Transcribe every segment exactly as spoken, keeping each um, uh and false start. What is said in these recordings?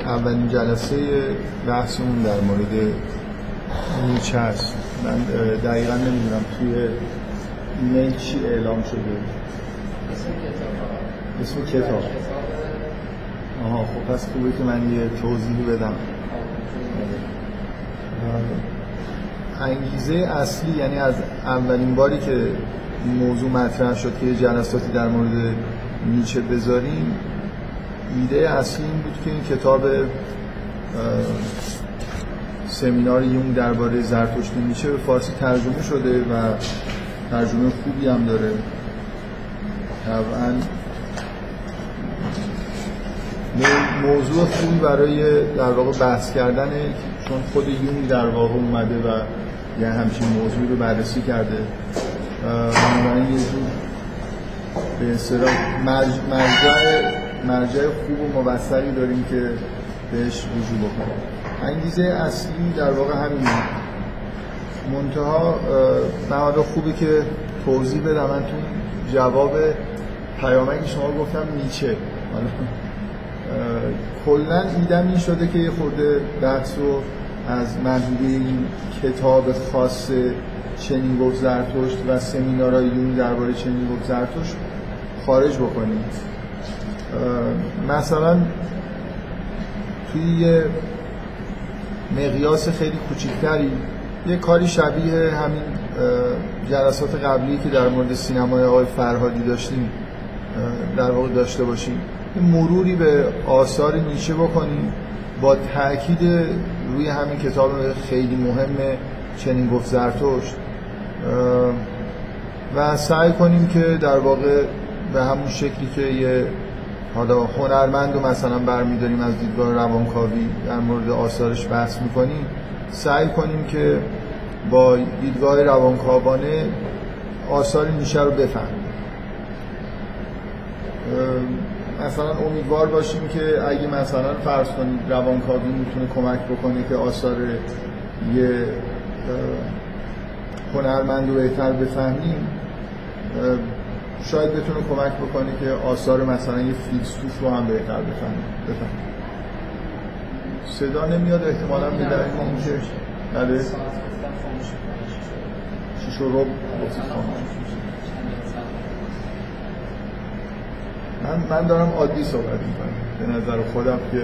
اولین جلسه بحثمون در مورد نیچه است. من دقیقا نمیدونم توی ایمیل چی اعلام شده. اسم کتاب اسم کتاب آها خب پس خوبه که من یه توضیحی بدم. انگیزه اصلی، یعنی از اولین باری که این موضوع مطرح شد که یه جلساتی در مورد نیچه بذاریم، ایده اصلی این بود که این کتاب سمینار یونگ درباره زرتشت نیچه به فارسی ترجمه شده و ترجمه خوبی هم داره. طبعا موضوع خوبی برای در واقع بحث کردنه، چون خود یونگ در واقع اومده و یه همچین موضوعی رو بررسی کرده. من یه جور به اصطلاح مرجع مرجع خوب و موثقی داریم که بهش رجوع بکنیم. انگیزه اصلی در واقع همینه. منتها من حالا خوبه که توضیح بدم. من تو جواب پیامک شما گفتم نیچه. کلا ایدم این شده که یه خورده بحث رو از محدوده این کتاب خاص چنین گفت زرتشت و سمینارهای یونگ درباره چنین گفت زرتشت خارج بکنیم. مثلا توی یه مقیاس خیلی کوچیکتری یه کاری شبیه همین جلسات قبلی که در مورد سینمای آقای فرهادی داشتیم در واقع داشته باشیم، مروری به آثار نیچه بکنیم با تأکید روی همین کتاب خیلی مهم چنین گفت زرتشت و سعی کنیم که در واقع به همون شکلی که یه حالا هنرمند رو مثلا برمی‌داریم از دیدگاه روانکاوی در مورد آثارش بحث می‌کنیم، سعی کنیم که با دیدگاه روانکاوانه آثار نیچه رو بفهمیم. مثلا امیدوار باشیم که اگه مثلا فرض کنید روانکاوی میتونه کمک بکنه که آثار یه هنرمند رو بهتر بفهمیم، شاید بتونه کمک بکنه که آثار مثلا یه فیلسوف رو هم بهتر بفهمیم. بفهمیم. صدا نمیاد احتمالاً میداریم که بله شیش و ربع من من دارم عادی صحبت میکنم به نظر خودم که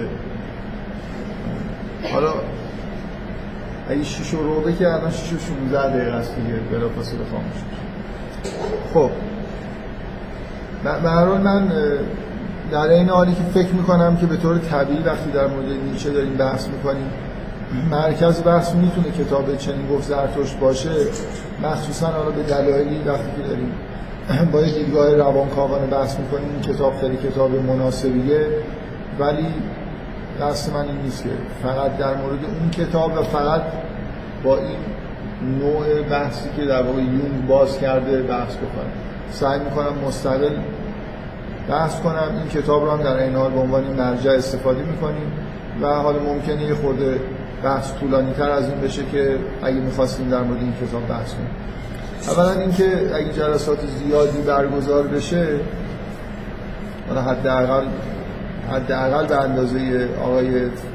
حالا اگه شیش و ربع که الان شیش و شونزده دقیقه است دیگه بلافاصله خاموش میشه. خب به هر حال من در این حالی که فکر میکنم که به طور طبیعی وقتی در مورد نیچه داریم بحث میکنیم مرکز بحث میتونه کتاب چنین گفت زرتشت باشه، مخصوصا حالا به دلایلی وقتی که داریم با یه دیدگاه روانکاوانه بحث میکنیم این کتاب خیلی کتاب مناسبیه، ولی قصد من این نیست که فقط در مورد اون کتاب و فقط با این نوع بحثی که در واقع یونگ باز کرده بحث بکنم. سعی میکنم مستقل بحث کنم. این کتاب رو هم در این حال به عنوان مرجع استفاده میکنیم و حالا ممکنه یه خورده بحث طولانی تر از این بشه که اگه میخواستیم در مورد این کتاب بحث کنیم. اولا اینکه اگه جلسات زیادی برگزار بشه، حالا حداقل حداقل به اندازه آقای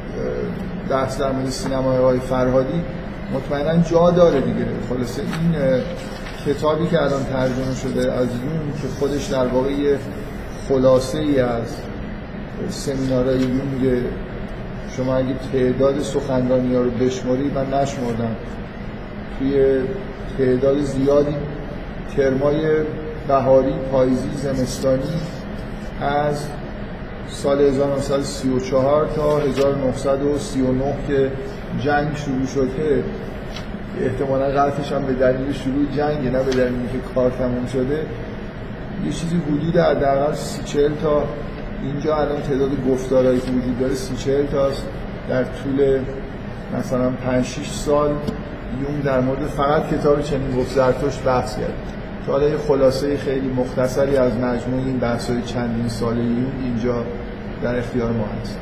بحث در مورد سینمای آقای فرهادی مطمئنا جا داره دیگه. خلاصه این کتابی که الان ترجمه شده از یونگ که خودش در واقع یه خلاصه ای از سمینارهای یونگ، شما اگه تعداد سخنرانی ها رو بشماری، من نشمردم، توی تعداد زیادی ترمای بهاری، پاییزی، زمستانی از سال هزار و نهصد و سی و چهار تا هزار و نهصد و سی و نه که جنگ شروع شده، احتمالا قطعش هم به دلیل شروع جنگه نه به دلیل که کار تموم شده، یه چیزی حدود حداقل سی چهل تا اینجا الان تعداد گفتارهایی که وجود داره سی چهل تاست. در طول مثلا پنج شش سال یونگ در مورد فقط کتاب چنین گفت زرتشت بحث کرد که حالا یه خلاصه خیلی مختصری از مجموع این بحث‌های چندین ساله یونگ اینجا در اختیار ما هست.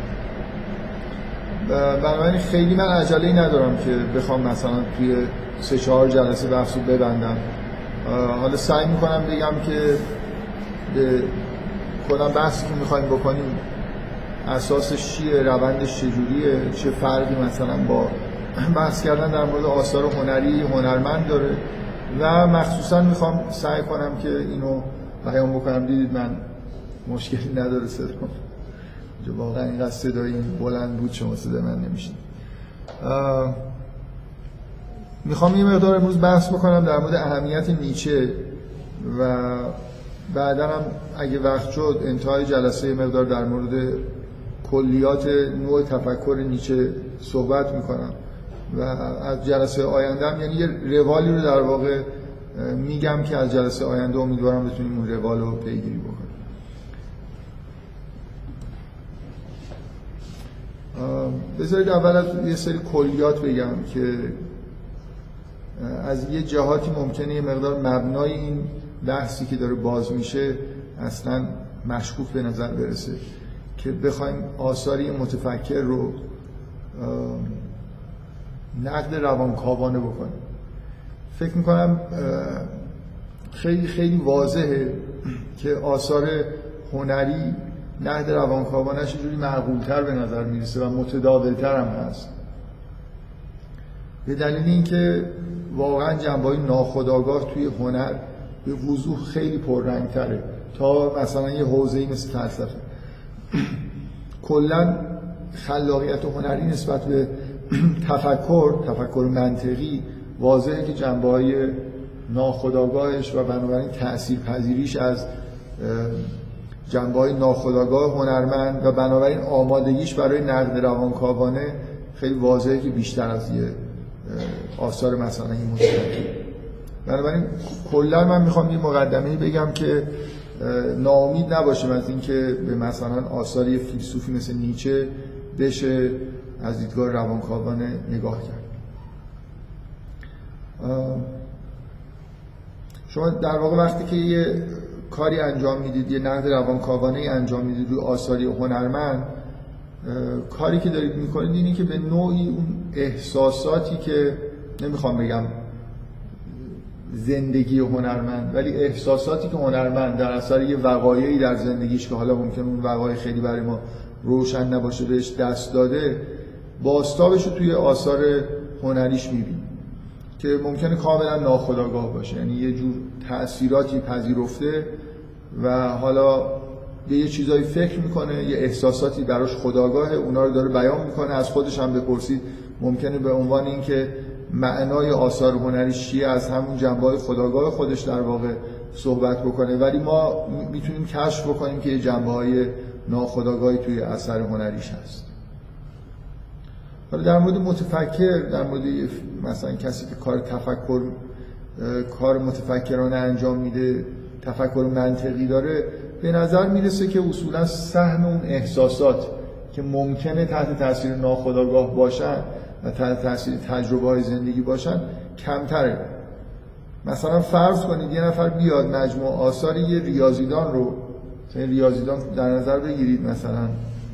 بنابراین خیلی من عجله‌ای ندارم که بخوام مثلا توی سه چهار جلسه بحث رو ببندم. حالا سعی میکنم بگم که به کدام بحثی که میخوایم بکنیم اساسش چیه، روندش چجوریه، چه فرقی مثلا با بحث کردن در مورد آثار هنری هنرمند داره و مخصوصا میخوام سعی کنم که اینو بیان بکنم. دیدید من مشکلی نداره صدام، واقعا اینقدر صدای این بلند بود شما صدای من نمیشید. میخوام یه مقدار امروز بحث بکنم در مورد اهمیت نیچه و بعدا هم اگه وقت شد انتهای جلسه مقدار در مورد کلیات نوع تفکر نیچه صحبت میکنم و از جلسه آینده هم یعنی یه روالی رو در واقع میگم که از جلسه آینده امیدوارم بتونیم اون روال رو پیگیری بکنیم. بذارید اول از یه سری کلیات بگم که از یه جهاتی ممکنه یه مقدار مبنای این بحثی که داره باز میشه اصلا مشکوک به نظر برسه که بخوایم آثاری متفکر رو نقد روانکاوانه بکنیم. فکر میکنم خیلی خیلی واضحه که آثار هنری نقد روانکاوانش یه جوری معقول‌تر به نظر میرسه و متداول‌تر هم هست، به دلیل اینکه واقعا جنبه‌های ناخودآگاه توی هنر به وضوح خیلی پررنگ‌تره تا مثلا یه حوزه‌ای مثل فلسفه. کلاً خلاقیت هنری نسبت به تفکر تفکر منطقی واضحه که جنبه‌های ناخودآگاهش و بنابراین تأثیرپذیریش از جنبه‌های ناخودآگاه هنرمند و بنابراین آمادگیش برای نقد روانکاوانه خیلی واضحه که بیشتر از یه آثار مثلا این متفکر. بنابراین کلا من میخوام یه مقدمه‌ای بگم که ناامید نباشیم از اینکه به مثلا آثار یه فیلسوفی مثل نیچه بشه از دیدگاه روانکاوانه نگاه کرد. شما در واقع وقتی که یه کاری انجام میدید، یه نقد روانکاوانه انجام میدید روی آثاری هنرمند، کاری که دارید میکنید اینه که به نوعی اون احساساتی که نمیخوام بگم زندگی هنرمند ولی احساساتی که هنرمند در اثر یه وقایعی در زندگیش که حالا ممکن اون وقایع خیلی برای ما روشن نباشه بهش دست داده، بازتابش رو توی آثار هنریش میبینید که ممکنه کاملا ناخودآگاه باشه، یعنی یه جور تأثیراتی پذیرفته و حالا به یه چیزایی فکر میکنه، یه احساساتی براش خودآگاهه، اونا رو داره بیان میکنه. از خودش هم بپرسید ممکنه به عنوان اینکه معنای آثار هنریش چیه از همون جنبه‌های خودآگاه خودش در واقع صحبت بکنه، ولی ما میتونیم کشف بکنیم که یه جنبه‌های ناخودآگاهی توی اثر هنریش هست. حالا در مورد متفکر، در مورد مثلا کسی که کار تفکر کار متفکرانه انجام میده، تفکر منطقی داره، به نظر میرسه که اصولا سهم اون احساسات که ممکنه تحت تاثیر ناخودآگاه باشن و تحت تاثیر تجربه‌های زندگی باشن کمتره. مثلا فرض کنید یه نفر بیاد مجموعه آثار یه ریاضیدان رو، مثلا ریاضیدان در نظر بگیرید، مثلا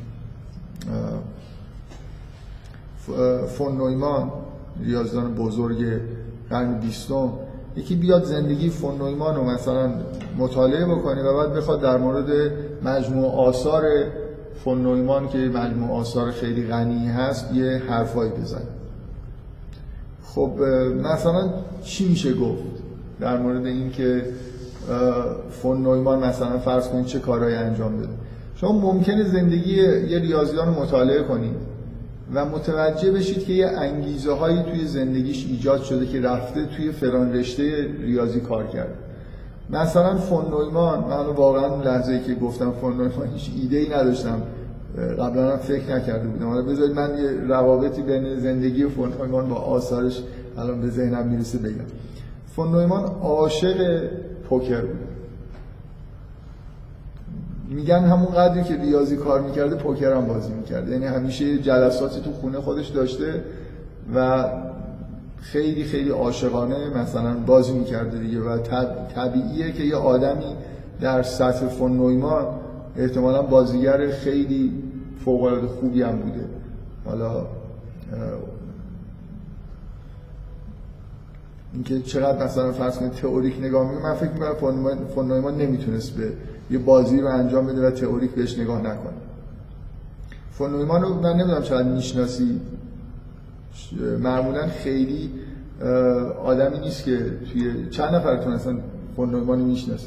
فون نویمان ریاضیدان بزرگ قرن بیستم، یکی بیاد زندگی فون نویمان رو مثلا مطالعه بکنه و بعد بخواد در مورد مجموعه آثار فون نویمان که مجموعه آثار خیلی غنی هست یه حرفایی بزنه. خب مثلا چی میشه گفت در مورد این که فون نویمان مثلا فرض کنید چه کارهایی انجام بده؟ شما ممکنه زندگی یه ریاضیدان رو مطالعه کنید و متوجه بشید که یه انگیزه هایی توی زندگیش ایجاد شده که رفته توی فلان رشته ریاضی کار کرده. مثلا فون نویمان، من واقعا لحظه‌ای که گفتم فون نویمان هیچ ایده‌ای نداشتم، قبلا هم فکر نکرده بودم. حالا بذارید من یه روابطی بین زندگی فون نویمان با آثارش الان به ذهنم میرسه بگم. فون نویمان عاشق پوکر بود. میگن همون قدری که ریاضی کار میکرده پوکر هم بازی میکرده، یعنی همیشه جلساتی تو خونه خودش داشته و خیلی خیلی عاشقانه مثلا بازی میکرده دیگه و طبیعیه که یه آدمی در سطح فون نویمان احتمالاً بازیگر خیلی فوق‌العاده خوبی هم بوده. حالا اینکه چقدر مثلا فرض کنید تئوریک نگاه میکنه، من فکر میکنم فون نویمان نمیتونست به یه بازی رو انجام بده و تئوریک بهش نگاه نکنه. فون نویمان رو من نمیدونم چقدر میشناسی، معمولا خیلی آدمی نیست که توی چند نفرتون اصلا فون نویمان رو میشناسی؟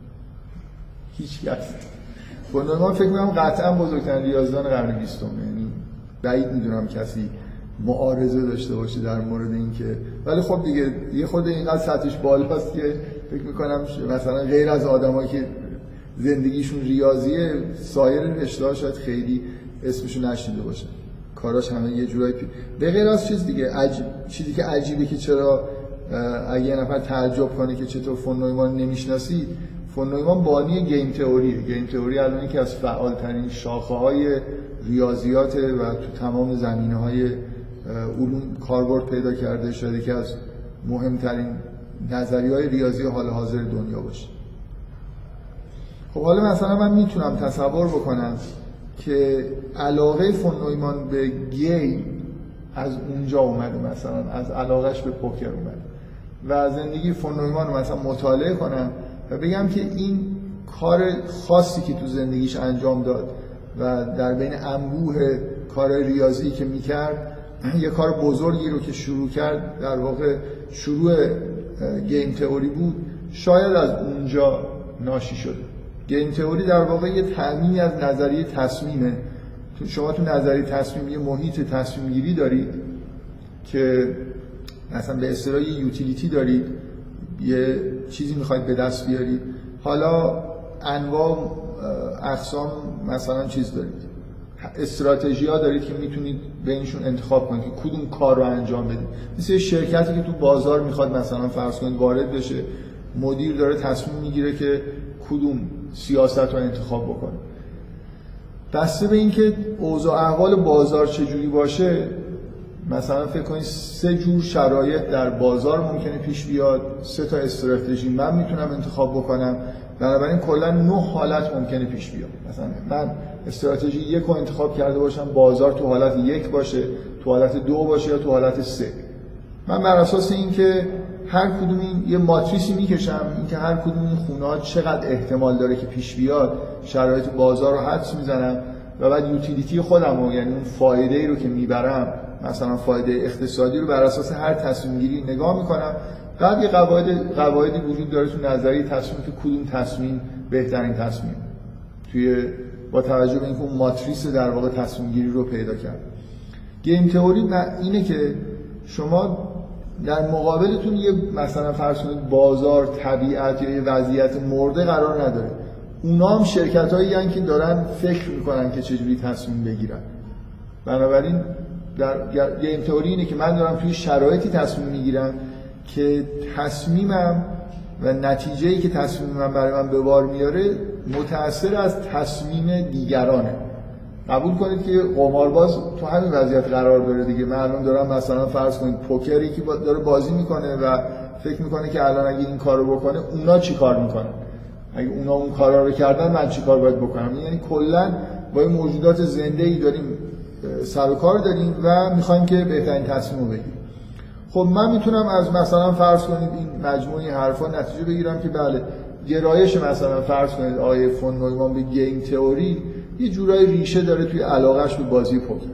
هیچ کس. فون نویمان فکر می‌کنم قطعا بزرگترین ریاضیدان قرن بیستم، یعنی بعید میدونم کسی معارضه داشته باشه در مورد این که، ولی خب دیگه یه خود اینقدر سطحش بالاست که فکر میکنم مثلا غیر از آدمایی که زندگیشون ریاضیه سایر رشته‌ها شاید خیلی اسمشو نشنیده باشه، کاراش همه یه جورایی پی... به غیر از چیز دیگه عجیب... چیزی که عجیبه که چرا اگه یه نفر تعجب کنه که چطور فون نویمان نمیشناسی، فون نویمان بانی گیم تئوریه. گیم تئوری الان یکی از فعالترین شاخه‌های ریاضیاته و تو تمام زمینه‌های علوم کاربرد پیدا کرده، شاید که از مهمترین نظریه‌های ریاضی حال حاضر دنیا باشه. خب حالا مثلا من میتونم تصور بکنم که علاقه فون نویمان به گیم از اونجا اومده، مثلا از علاقهش به پوکر اومده و زندگی فون نویمان رو مثلا مطالعه کنم و بگم که این کار خاصی که تو زندگیش انجام داد و در بین انبوه کارهای ریاضی که میکرد یه کار بزرگی رو که شروع کرد، در واقع شروع گیم تئوری بود، شاید از اونجا ناشی شده. گیم تئوری در واقع یه تعمیمی از نظریه تصمیمه. شما تو نظریه تصمیم یه محیط تصمیم گیری دارید که مثلا به اصطلاح یه یوتیلیتی دارید، یه چیزی میخواید به دست بیارید، حالا انواع اقسام مثلا چیز دارید، استراتژی ها دارید که میتونید بینشون انتخاب کنید که کدوم کار رو انجام بدید. مثل شرکتی که تو بازار میخواد مثلا فرض کنید وارد بشه، مدیر داره تصمیم میگیره که کدوم سیاست رو انتخاب بکنه. بسته به این که اوضاع احوال بازار چجوری باشه، مثلا فکر کنید سه جور شرایط در بازار ممکنه پیش بیاد، سه تا استراتژی من میتونم انتخاب بکنم، بنابراین کلا نه حالت ممکنه پیش بیاد. مثلا من استراتژی یک رو انتخاب کرده باشم، بازار تو حالت یک باشه، تو حالت دو باشه یا تو حالت سه. من بر اساس این که هر کدوم این یه ماتریسی میکشم، این که هر کدوم این خونه‌ها چقدر احتمال داره که پیش بیاد، شرایط بازار رو حدس میزنم و بعد یوتیلیتی خودم رو، یعنی اون فایده‌ای رو که میبرم، مثلا فایده اقتصادی رو بر اساس هر تصمیم گیری نگاه میکنم. بعد یه قواعد قواعدی وجود داره تو نظریه تصمیم که کدوم تصمیم بهترین تصمیم توی با توجه به اینکه اون ماتریس در واقع تصمیم گیری رو پیدا کرد. گیم تئوری اینه که شما در مقابلتون یه مثلا فرض کنید بازار، طبیعت یا یه وضعیت مرده قرار نداره، اونا هم شرکتایی هستن که دارن فکر میکنن که چجوری تصمیم بگیرن. بنابراین در گیم تئوری اینه که من دارم توی شرایطی تصمیم میگیرم که تصمیمم و نتیجه‌ای که تصمیم من برای من به بار میاره متأثر از تصمیم دیگرانه. قبول کنید که قمارباز تو همین وضعیت قرار داره دیگه. من الان دارم مثلا فرض کنید پوکری که داره بازی میکنه و فکر میکنه که الان اگه این کارو بکنه اونا چی کار میکنن، اگه اونا اون کارا رو کردن من چی کار باید بکنم. یعنی کلا با این موجودات زنده‌ای داریم سر و کار داریم و میخوایم که بهترین تصمیم رو بگیریم. خب من میتونم از مثلا فرض کنید این مجموعه حرفا نتیجه بگیرم که بله گرایش مثلا فرض کنید آقای فون نویمان به گیم تئوری یه جورای ریشه داره توی علاقهش به بازی پوکر.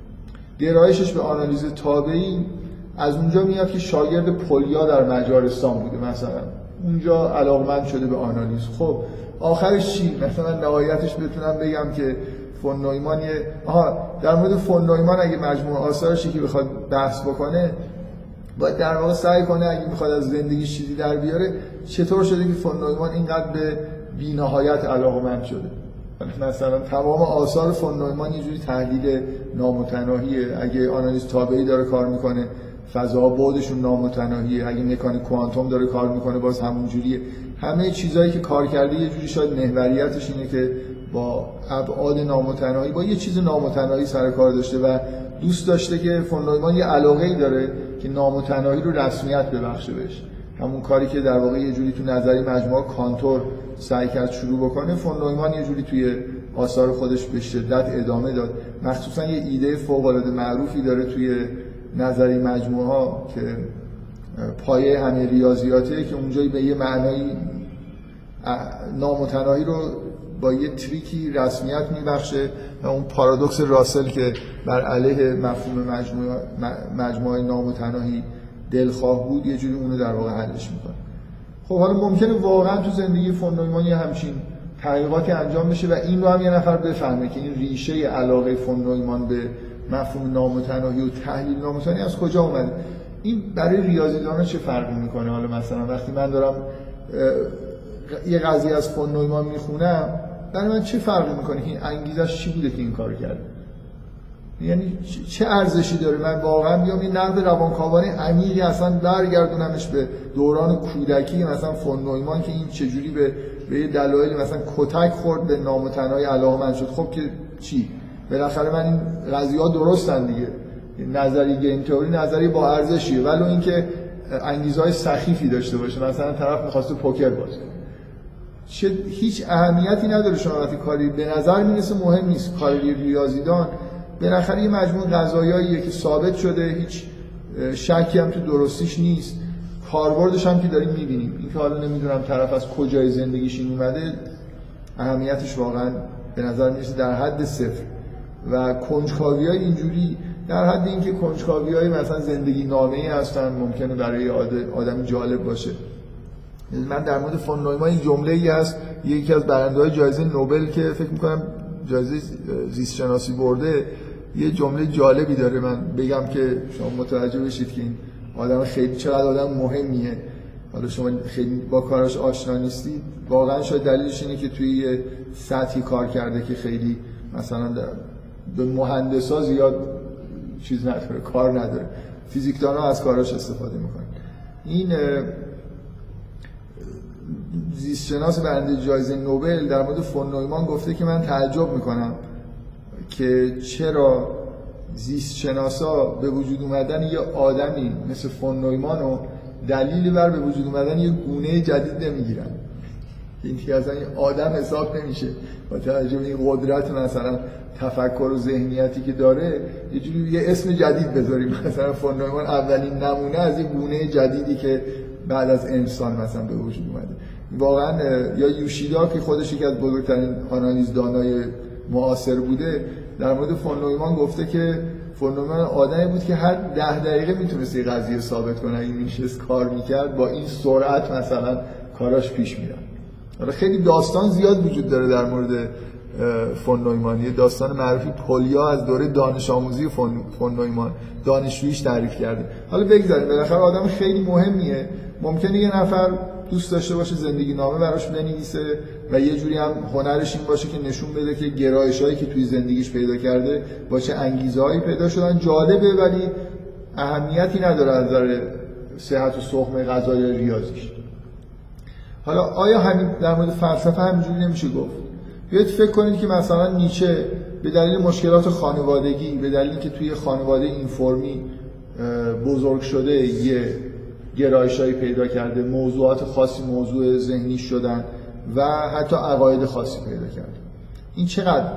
گرایشش به آنالیز تابعی از اونجا میاد که شاگرد پولیا در مجارستان بوده، مثلا اونجا علاقمند شده به آنالیز. خب آخرش چی؟ مثلا نهایتش بتونم بگم که فون نویمان یه آها در مورد فون نویمان اگه مجموعه آثارشی که بخواد بحث بکنه باید در واقع سعی کنه اگه میخواد از زندگی چیزی در بیاره چطور شده که فون نویمان اینقدر به بی‌نهایت علاقمند شده. مثلا تمام آثار فون نویمان یه جوری تحلیل نامتناهیه. اگه آنالیز تابعی داره کار میکنه فضا بعدشون نامتناهیه، اگه مکانیک کوانتوم داره کار میکنه باز همون جوریه. همه چیزایی که کار کرده یه جوری شاید محوریتش اینه که با ابعاد نامتناهی با یه چیز نامتناهی سر کار داشته و دوست داشته که فون نویمان یه علاقه‌ای داره که نامتناهی رو رسمیت ببخشه بهش. همون کاری که در واقع یه جوری تو نظری مجموعه کانتور سعی کرد شروع بکنه، فون نویمان یه جوری توی آثار خودش به شدت ادامه داد. مخصوصا یه ایده فوق‌العاده معروفی داره توی نظری مجموعه ها که پایه همه ریاضیاته که اونجایی به یه معنایی نامتناهی رو با یه تریکی رسمیت میبخشه و اون پارادوکس راسل که بر علیه مفهوم مجموعه مجموعه نامتناهی دلخواه بود یه جوری اونو در واقع حلش میکنه. خب حالا ممکنه واقعا تو زندگی فون نویمان یه همچین تحقیقاتی انجام بشه و این رو هم یه نفر بفهمه که این ریشه علاقه فون نویمان به مفهوم نامتناهی و تحلیل نامتناهی از کجا اومده. این برای ریاضیدانا چه فرقی میکنه؟ حالا مثلا وقتی من دارم یه قضیه از فون نویمان میخونم برای من چه فرقی میکنه که این انگیزش چی بوده که این کار کرده؟ یعنی چه ارزشی داره من واقعا بیام این نقد روانکاوانه عمیقی اصلا برگردونمش به دوران کودکی مثلا فون نویمان که این چجوری به به یه دلایلی مثلا کتک خورد به نامتناهی علاقه‌مند شد. خب که چی؟ بالاخره من این قضیه‌ها درستن دیگه. نظری گیم تئوری نظری با ارزشیه ولو اینکه انگیزه‌های سخیفی داشته باشه. مثلا طرف می‌خواسته پوکر بازی کنه. چه هیچ اهمیتی نداره شما وقتی کاری به نظر میرسه مهم نیست. کاری ریاضیدان بالاخره یه مجموعه قضایاییه که ثابت شده، هیچ شکی هم تو درستیش نیست. کاربردش هم که داریم می‌بینیم. این که حالا نمیدونم طرف از کجای زندگیش این اومده اهمیتش واقعا به نظر میرسه در حد صفر. و کنجکاوی‌های اینجوری در حد اینکه کنجکاوی‌های مثلا زندگی نامه‌ای هستن ممکنه برای آدم جالب باشه. من در مورد فون نویمان این جمله‌ای هست یکی از برنده‌های جایزه نوبل که فکر می‌کنم جایزه زیست شناسی برده یه جمله جالبی داره من بگم که شما متوجه بشید که این آدم خیلی چقدر آدم مهمیه. حالا شما خیلی با کارش آشنا نیستید واقعا شاید دلیلش اینه که توی یه سطحی کار کرده که خیلی مثلا به مهندسا زیاد چیز نداره، کار نداره. فیزیکدان‌ها از کاراش استفاده میکنن. این زیستشناس برنده جایزه نوبل در مورد فون نویمان گفته که من تعجب میکنم که چرا زیستشناسا به وجود اومدن یه آدمی مثل فون نویمان رو دلیلی بر به وجود اومدن یه گونه جدید نمیگیرن. این که اصلا یه آدم حساب نمیشه با توجه به این قدرت مثلا تفکر و ذهنیتی که داره یه جوری یه اسم جدید بذاریم. مثلا فون نویمان اولین نمونه از این گونه جدیدی که بعد از انسان مثلا به وجود اومده. واقعا یا یوشیدا که خودش یکی از بزرگترین آنالیزدانای معاصر بوده در مورد فون نویمان گفته که فون نویمان آدمی بود که هر ده دقیقه میتونست یه قضیه ثابت کنه. اگه میشست کار میکرد با این سرعت مثلا کاراش پیش میره. حالا خیلی داستان زیاد وجود داره در مورد فون نویمان. یه داستان معروفی پولیا از دوره دانش آموزی فون فون نویمان دانشجوییش تعریف کرده. حالا بگذاریم بالاخره آدم خیلی مهمیه. ممکنه یه نفر دوست داشته باشه زندگی نامه براش بنویسه و یه جوری هم هنرش این باشه که نشون بده که گرایشایی که توی زندگیش پیدا کرده با چه انگیزه‌هایی پیدا شدن جالبه ولی اهمیتی نداره از نظر صحت و سقم قضایای ریاضیش. حالا آیا همین در مورد فلسفه همینجوری نمیشه گفت؟ بیاید فکر کنید که مثلا نیچه به دلیل مشکلات خانوادگی، به دلیل که توی خانواده این فرمی بزرگ شده یه گرایشایی پیدا کرده، موضوعات خاصی موضوع ذهنی شدن و حتی عقاید خاصی پیدا کرده. این چقدر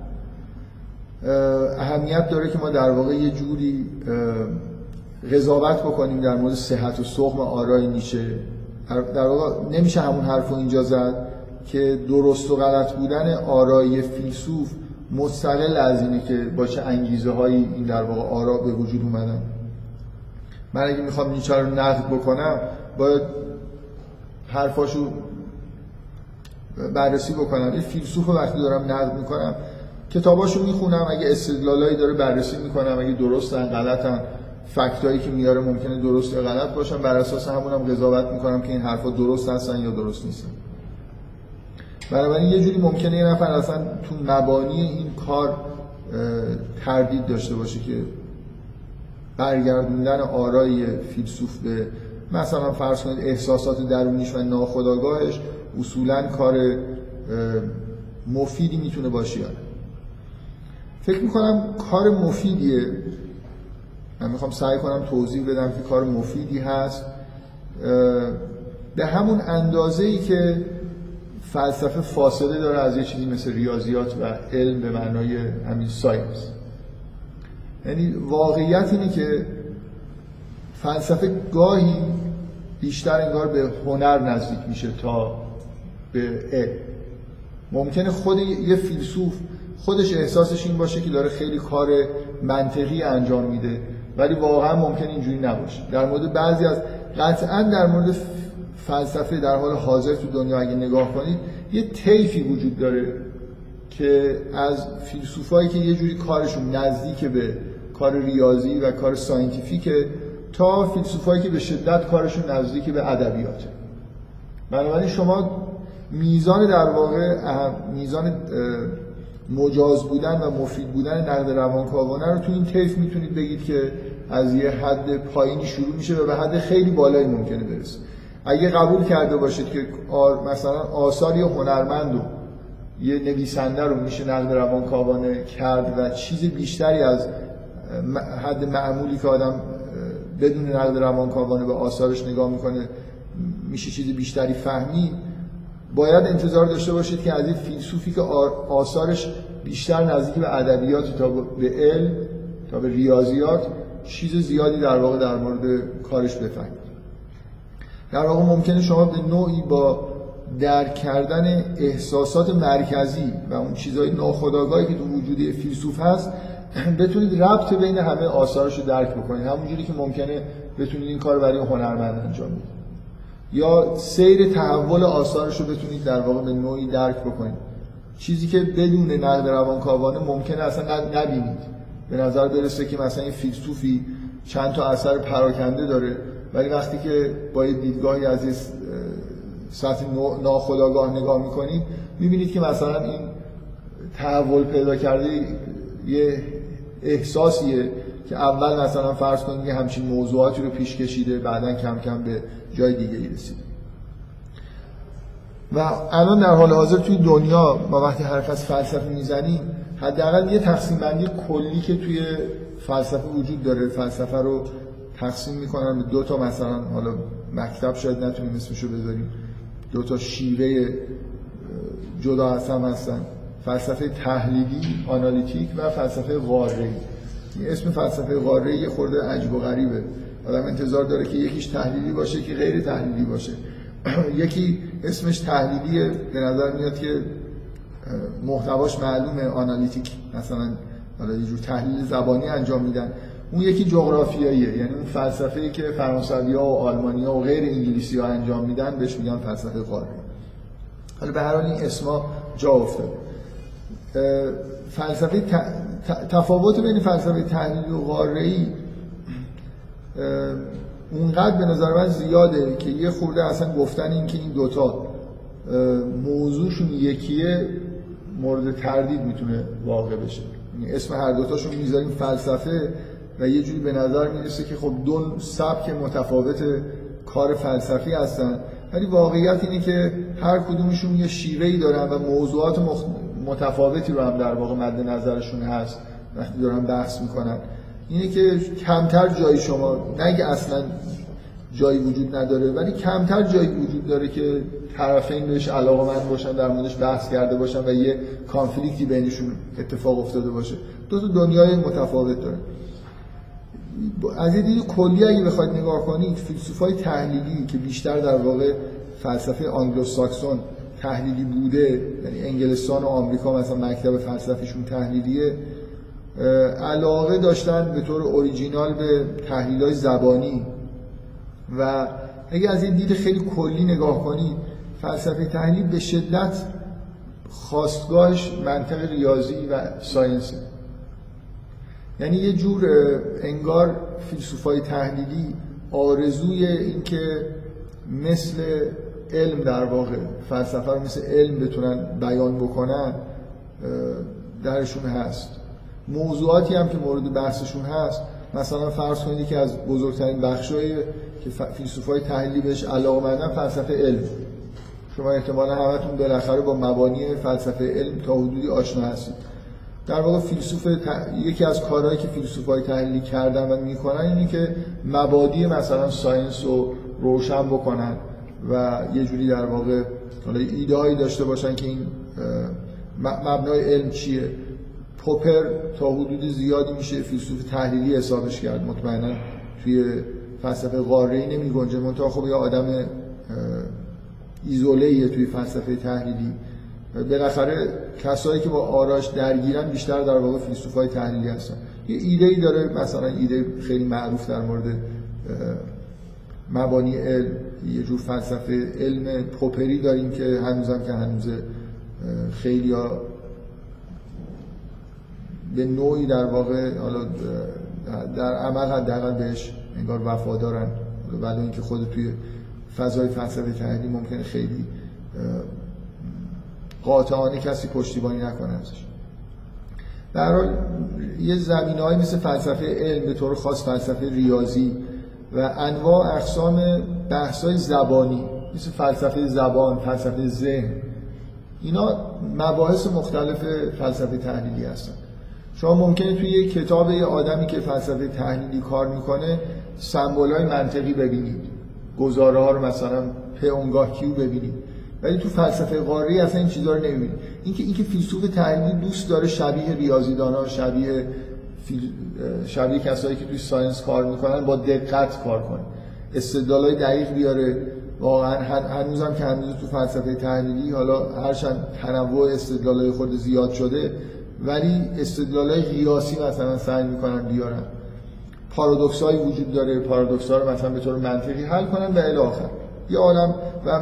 اهمیت داره که ما در واقع یه جوری قضاوت بکنیم در مورد صحت و سقم آرای نیچه. در واقع نمیشه همون حرف رو اینجا زد که درست و غلط بودن آرای فیلسوف مستقل از اینه که با چه انگیزه هایی این در واقع آرا به وجود اومدن. من اگه میخوام نیچه رو نقد بکنم باید حرفاشو بررسی بکنم. این فیلسوف وقتی دارم نقد میکنم کتاباشو میخونم، اگه استدلالایی داره بررسی میکنم، اگه درستن غلطن، فکتایی که میاره ممکنه درست یا غلط باشن، بر اساس همونم قضاوت میکنم که این حرفا درست هستن یا درست نیستن. بنابراین یه جوری ممکنه یه نفر اصلا تو مبانی این کار تردید داشته باشه که برگردوندن آرای فیلسوف به مثلا فرض کنید احساسات درونیش و ناخودآگاهش اصولاً کار مفیدی میتونه باشه یا نه. فکر میکنم کار مفیدیه. من میخوام سعی کنم توضیح بدم که کار مفیدی هست به همون اندازه‌ای که فلسفه فاصله داره از یه چیزی مثل ریاضیات و علم به معنای همین ساینس. یعنی واقعیت اینه که فلسفه گاهی بیشتر انگار به هنر نزدیک میشه تا به علم. ممکنه خود یه فیلسوف خودش احساسش این باشه که داره خیلی کار منطقی انجام میده، ولی واقعا ممکنه اینجوری نباشه. در مورد بعضی از قطعا در مورد فلسفه در حال حاضر تو دنیا اگه نگاه کنید یه طیفی وجود داره که از فیلسوفایی که یه جوری کارشون نزدیک به کار ریاضی و کار ساینتیفیکه تا فیلسوفایی که به شدت کارشون نزدیک به ادبیاته. بنابراین شما میزان در واقع میزان مجاز بودن و مفید بودن نقد روانکاوانه رو تو این طیف میتونید بگید که از یه حد پایینی شروع میشه و به حد خیلی بالایی ممکنه برسه. اگه قبول کرده باشید که مثلا آثار یه هنرمند رو یه نویسنده رو میشه نقد روانکاوانه کرد و چیز بیشتری از حد معمولی که آدم بدون نقد روانکاوانه به آثارش نگاه میکنه میشه چیز بیشتری فهمید، باید انتظار داشته باشید که از این فیلسوفی که آثارش بیشتر نزدیک به ادبیات تا به علم تا به ریاضیات چیز زیادی در واقع در مورد کارش بفهمید. در واقع ممکنه شما به نوعی با درک کردن احساسات مرکزی و اون چیزهای ناخودآگاهی که تو وجود فیلسوف هست بتونید ربط بین همه آثارش رو درک بکنید، همونجوری که ممکنه بتونید این کار برای هنرمند انجام بدید یا سیر تحول آثارش رو بتونید در واقع به نوعی درک بکنید، چیزی که بدون نقد روانکاوانه ممکنه اصلا نبینید. به نظر برسه که مثلا این فیلسوفی چند تا اثر پراکنده داره، ولی وقتی که با یه دیدگاهی از یه سطح ناخودآگاه نگاه میکنید میبینید که مثلا این تحول پیدا کرده یه احساسیه که اول مثلا فرض کنید که همچین موضوعاتی رو پیش کشیده، بعداً کم کم به جای دیگه ای رسیده. و الان در حال حاضر توی دنیا ما وقتی حرف از فلسفه میزنیم حداقل یه تقسیم بندی کلی که توی فلسفه وجود داره. فلسفه رو تقسیم میکنن به دو تا، مثلا حالا مکتب شاید نتونیم اسمشو بذاریم، دو تا شیوه جدا از هم هستن: فلسفه تحلیلی آنالیتیک و فلسفه قاره‌ای. اسم فلسفه قاره‌ای یه خورده عجیب و غریبه، آدم انتظار داره که یکیش تحلیلی باشه که غیر تحلیلی باشه. یکی اسمش تحلیلیه، به نظر میاد که محتواش معلومه، آنالیتیک، مثلا حالا یه جور تحلیل زبانی انجام میدن. اون یکی جغرافیاییه، یعنی اون فلسفه‌ای که فرانسوی‌ها و آلمانی‌ها و غیر انگلیسی‌ها انجام میدن بهش میگن فلسفه قاره‌ای. حالا به هر حال این اسما جا افتاده. فلسفه ت... تفاوت بین فلسفه تحلیلی و قاره‌ای اونقدر به نظر من زیاده که یه خورده اصلا گفتن این که این دوتا موضوعشون یکیه مورد تردید میتونه واقع بشه. یعنی اسم هر دوتاشون میذاریم فلسفه و یه جوری به نظر میرسه که خب دو سبک متفاوت کار فلسفی هستن، ولی واقعیت اینه که هر کدومشون یه شیوهی دارن و موضوعات مخ... متفاوتی رو هم در واقع مد نظرشون هست وقتی دارن بحث میکنن. اینه که کمتر جایی شما نگه اصلا جایی وجود نداره، ولی کمتر جایی وجود داره که طرفین بهش علاقه‌مند باشن، در موردش بحث کرده باشن و یه کانفلیکتی بینشون اتفاق افتاده باشه. دو تا دنیای متفاوت داره. از یه دید کلی اگه بخواید نگاه کنید، فیلسوفای تحلیلی که بیشتر در واقع فلسفه آنگلوساکسون تحلیلی بوده، یعنی انگلستان و آمریکا مثلا مکتب فلسفیشون تحلیلیه، علاقه داشتن به طور اوریجینال به تحلیل‌های زبانی و اگه از این دید خیلی کلی نگاه کنید، فلسفه تحلیل به شدت خواستگاهش منطق ریاضی و ساینسه. یعنی یه جور انگار فیلسوفای تحلیلی آرزوی این که مثل علم در واقع فلسفه رو مثل علم بتونن بیان بکنن درشون هست. موضوعاتی هم که مورد بحثشون هست، مثلا فرض کنید که از بزرگترین بخشایی که فیلسوفای تحلیلی بهش علاقه‌مندن فلسفه علم. شما احتمالاً همتون بالاخره با مبانی فلسفه علم تا حدودی آشنا هستید. در واقع فیلسوف ت... یکی از کارهایی که فیلسوفای تحلیلی کردن و میکنن اینه که مبادی مثلا ساینس رو روشن بکنن و یه جوری در واقع حالا ایده‌ای داشته باشن که این مبنای علم چیه. پوپر تا حدود زیادی میشه فیلسوف تحلیلی حسابش کرد، مطمئنا توی فلسفه قاره‌ای نمی‌گنجه، منتها خب یه آدم ایزوله‌ایه توی فلسفه تحلیلی. بالاخره کسایی که با آراش درگیرن بیشتر در واقع فیلسوفای تحلیلی هستن. یه ایده‌ای داره، مثلا ایده خیلی معروف در مورد مبانی علم، یه جور فلسفه علم پوپری داریم که هنوزم که هنوز خیلی‌ها به نوعی در واقع حالا در عمل حداقل بهش انگار وفادارن، ولی اینکه خود توی فضای فلسفه تحلیلی ممکنه خیلی قاطعانه کسی پشتیبانی نکنه ازش. در حال یه زمینه‌ای مثل فلسفه علم، به طور خاص فلسفه ریاضی و انواع اقسام بحث‌های زبانی مثل فلسفه زبان، فلسفه ذهن، اینا مباحث مختلف فلسفه تحلیلی هستن. شما ممکنه توی یک کتاب یه آدمی که فلسفه تحلیلی کار میکنه سمبول‌های منطقی ببینید، گزاره‌ها رو مثلا پیونگاه کیو ببینید، ولی تو فلسفه قاره‌ای اصلا این چیزا رو نمی‌بینید. اینکه اینکه فیلسوف تحلیلی دوست داره شبیه ریاضیدان‌ها، شبیه فیل... شبیه کسایی که توی ساینس کار میکنن با دقت کار کنه، استدلالای دقیق بیاره. واقعا هنوزم که هنوز تو فلسفه تحلیلی حالا هرچند تنوع استدلالای خود زیاد شده، ولی استدلالای قیاسی مثلا سعی میکنن بیارن. پارادوکسایی وجود داره، پارادوکس‌ها رو مثلا به طور منطقی حل کنن و الی آخر. یه عالم و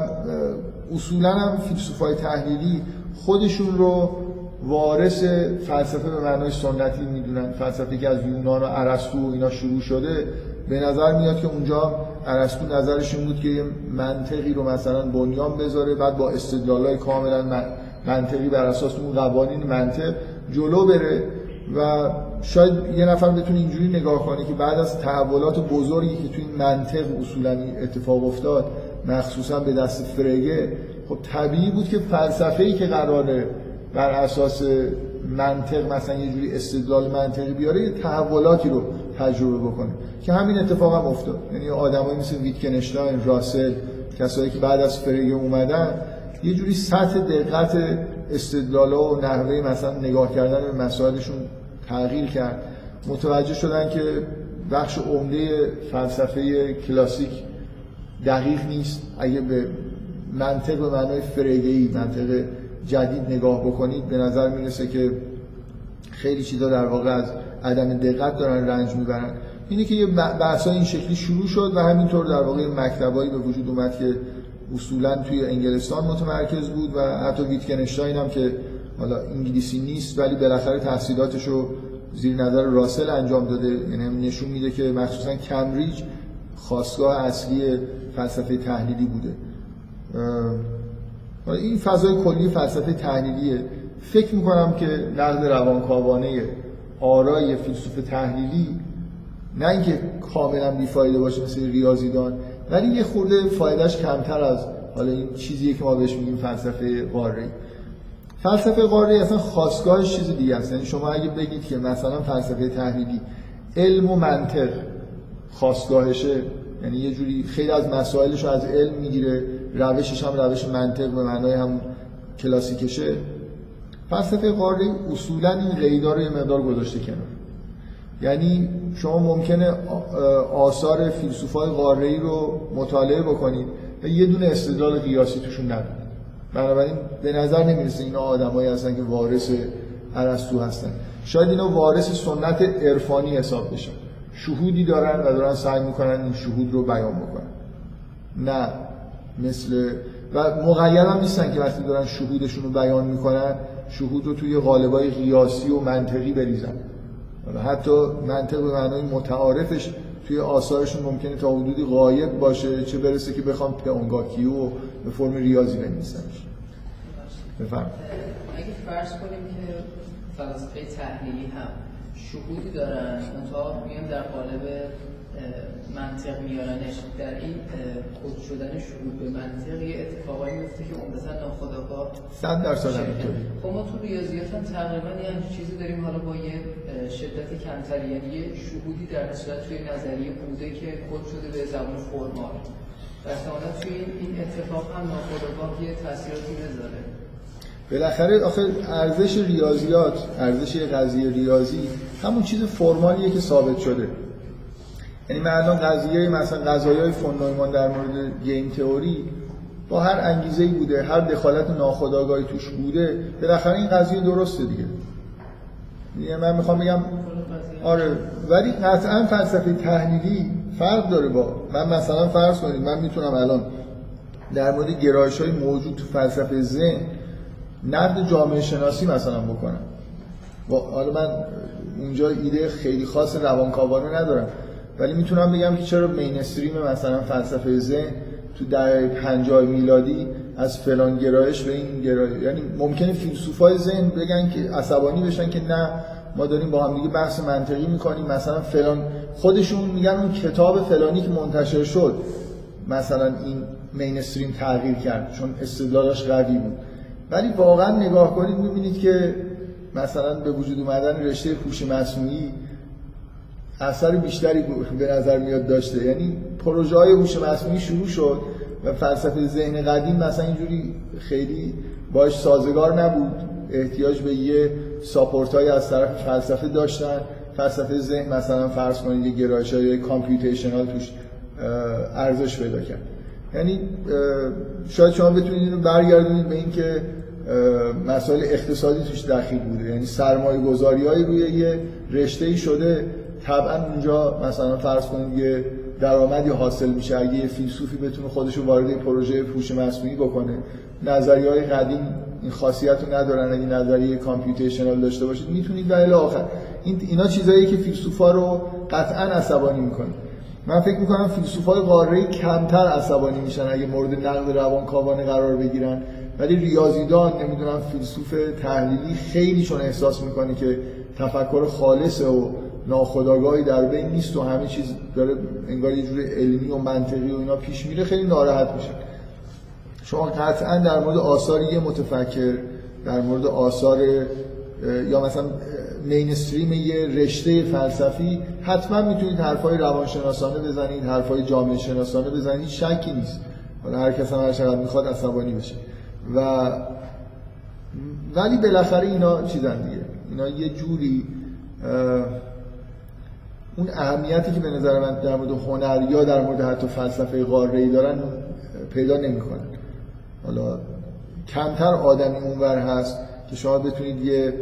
اصولا هم فیلسوفای تحلیلی خودشون رو وارث فلسفه به معنای سنتی میدونن. فلسفه‌ای که از یونان و ارسطو و اینا شروع شده، به نظر میاد که اونجا ارسطو نظرش این بود که یه منطقی رو مثلا بنیان بذاره، بعد با استدلالای کاملا منطقی بر اساس اون قوانین منطق جلو بره و شاید یه نفر بتونه اینجوری نگاه کنه که بعد از تحولات بزرگی که توی منطق اصولاً اتفاق افتاد، مخصوصا به دست فرگه، خب طبیعی بود که فلسفه‌ای که قراره بر اساس منطق مثلا یه جوری استدلال منطقی بیاره، یه تحولاتی رو تجربه بکنه که همین اتفاق هم افتاد. یعنی آدمایی مثل ویتکنشتاین، راسل، کسایی که بعد از فرگه اومدن، یه جوری سطح دقت استدلال‌ها و نحوه مثلا نگاه کردن به مسائلشون تغییر کرد. متوجه شدن که بخش عمده فلسفه کلاسیک دقیق نیست. اگه به منطق به معنای فرگه‌ای، منطق جدید نگاه بکنید، به نظر میرسه که خیلی چیزا در واقع از عدم دقت دارن رنج میبرن. اینه که یه بحث‌های این شکلی شروع شد و همینطور در واقع مکتبایی به وجود اومد که اصولاً توی انگلستان متمرکز بود و حتی ویتکنشتاین هم که حالا انگلیسی نیست ولی بالاخره تحصیلاتش رو زیر نظر راسل انجام داده، یعنی نشون میده که مخصوصاً کمبریج خاستگاه اصلی فلسفه تحلیلی بوده. این فضای کلی فلسفه تحلیلیه. فکر میکنم که نقد روانکاوانه آرای فیلسوف تحلیلی نه اینکه کاملا بیفایده باشه مثل ریاضیدان، ولی یه خورده فایدهش کمتر از حالا این چیزیه که ما بهش میگیم فلسفه قاره‌ای. فلسفه قاره‌ای اصلا خاستگاهش چیز دیگه است. یعنی شما اگه بگید که مثلا فلسفه تحلیلی علم و منطق خاستگاهشه، یعنی یه جوری خیلی از مسائلش رو از علم میگیره، روشش هم روش منطق به معنای هم کلاسیکشه، فلسفه قاره‌ای اصولا این قیدا رو یه مقدار گذاشته کنار. یعنی شما ممکنه آثار فیلسوفای قاره‌ای رو مطالعه بکنید و یه دونه استدلال قیاسی توشون ندارید. بنابراین به نظر نمیرسه اینا آدمایی هستن که وارث ارسطو هستن. شاید اینا وارث سنت عرفانی حساب بشن، شهودی دارن و دارن سعی میکنن این شهود رو بیان بکنن، نه مثل و مقید هم نیستن که وقتی دارن شهودشون رو بیان میکنن شهود رو توی قالب‌های قیاسی و منطقی بریزن. حتی منطق به معنای متعارفش توی آثارشون ممکنه تا حدودی غایب باشه، چه برسه که بخوام پیونگاکیو به فرم ریاضی بنویسنش. بفهم. اگه فرض کنیم که فلسفه تحلیلی هم شهودی دارن، منتها میان در قالب منطق میارنش، در این خود شدن شهود به منطق یه اتفاقایی میفته که عمدتاً ناخودآگاه صد درصد همینطوره. خب ما تو ریاضیات هم تقریبا یه همچین چیزی داریم، حالا با یه شدت کمتری، یعنی یه شهودی در صورت توی نظریه بوده که کد شده به زبان فرمال و احتمالاً توی این اتفاق هم ناخودآگاه یه تأثیراتی بذاره. بالاخره آخه ارزش ریاضیات، ارزش قضیه ریاضی همون چیز فرمالیه که ثابت شده. یعنی من الان قضیه مثلا قضایای فون نویمان در مورد گیم تئوری با هر انگیزه‌ای بوده، هر دخالت ناخودآگاهی توش بوده، بالاخره این قضیه درسته دیگه. یعنی من میخوام بگم آره، ولی قطعا فلسفه تحلیلی فرق داره با من. مثلا فرض کنید من میتونم الان در مورد گرایش‌های موجود تو فلسفه ذهن نقد جامعه شناسی مثلا بکنم. حالا من اونجا ایده خیلی خاص روانکاوانه ندارم، ولی میتونم بگم که چرا مینستریم مثلا فلسفه ذهن تو دهه پنجاه میلادی از فلان گرایش به این گرایش، یعنی ممکنه فیلسوفای ذهن بگن که عصبانی بشن که نه ما داریم با هم دیگه بحث منطقی میکنیم، مثلا فلان خودشون میگن اون کتاب فلانی که منتشر شد مثلا این مینستریم تغییر کرد چون استدلالش قوی بود. ولی واقعا نگاه کنید میبینید که مثلا به وجود اومدن رشته هوش مصنوعی اثر بیشتری به نظر میاد داشته. یعنی پروژه های هوش مصنوعی شروع شد و فلسفه ذهن قدیم مثلا اینجوری خیلی باش سازگار نبود، احتیاج به یه ساپورت های از طرف فلسفه داشتن. فلسفه ذهن مثلا فرض کنید یه گرایش های کامپیوتیشنال توش ارزش پیدا کرد. یعنی شاید شما بتونید اینو برگردونید به این که مسائل اقتصادی توش دخیل بوده، یعنی سرمایه گذاری های روی یه رشته‌ای شده، طبعا اونجا مثلا فرض کنید یه درآمدی حاصل میشه اگه یه فیلسوفی بتونه خودش رو وارد پروژه هوش مصنوعی بکنه. نظریه‌های قدیم این خاصیت رو ندارن، اگه نظریه کامپیوتیشنال داشته باشید میتونید و الی آخر. این اینا چیزاییه که فیلسوفا رو قطعا عصبانی میکنه. من فکر میکنم فیلسوفای قاره‌ای کمتر عصبانی میشن اگه مورد نقد روانکاوانه قرار بگیرن، ولی ریاضیدان نمیدونم فیلسوف تحلیلی خیلی چون احساس میکنه که تفکر خالصه و ناخودآگاهی در بین نیست و همه چیز داره انگار یه جور علمی و منطقی و اینا پیش میره، خیلی ناراحت میشه. شما قطعا در مورد آثار یه متفکر، در مورد آثار یا مثلا مینستریم یه رشته فلسفی حتما میتونید حرفای روانشناسانه بزنید، حرفای جامعه شناسانه بزنید، شکی نیست. حالا هر کس هم هر چقدر میخواد عصبانی بشه و ولی بالاخره اینا چیزن دیگه، اینا یه جوری اون اهمیتی که به نظر من در مورد هنر یا در مورد حتی فلسفه قاره‌ای دارن پیدا نمی‌کنن. حالا کمتر آدمی اونور هست که شما بتونید یه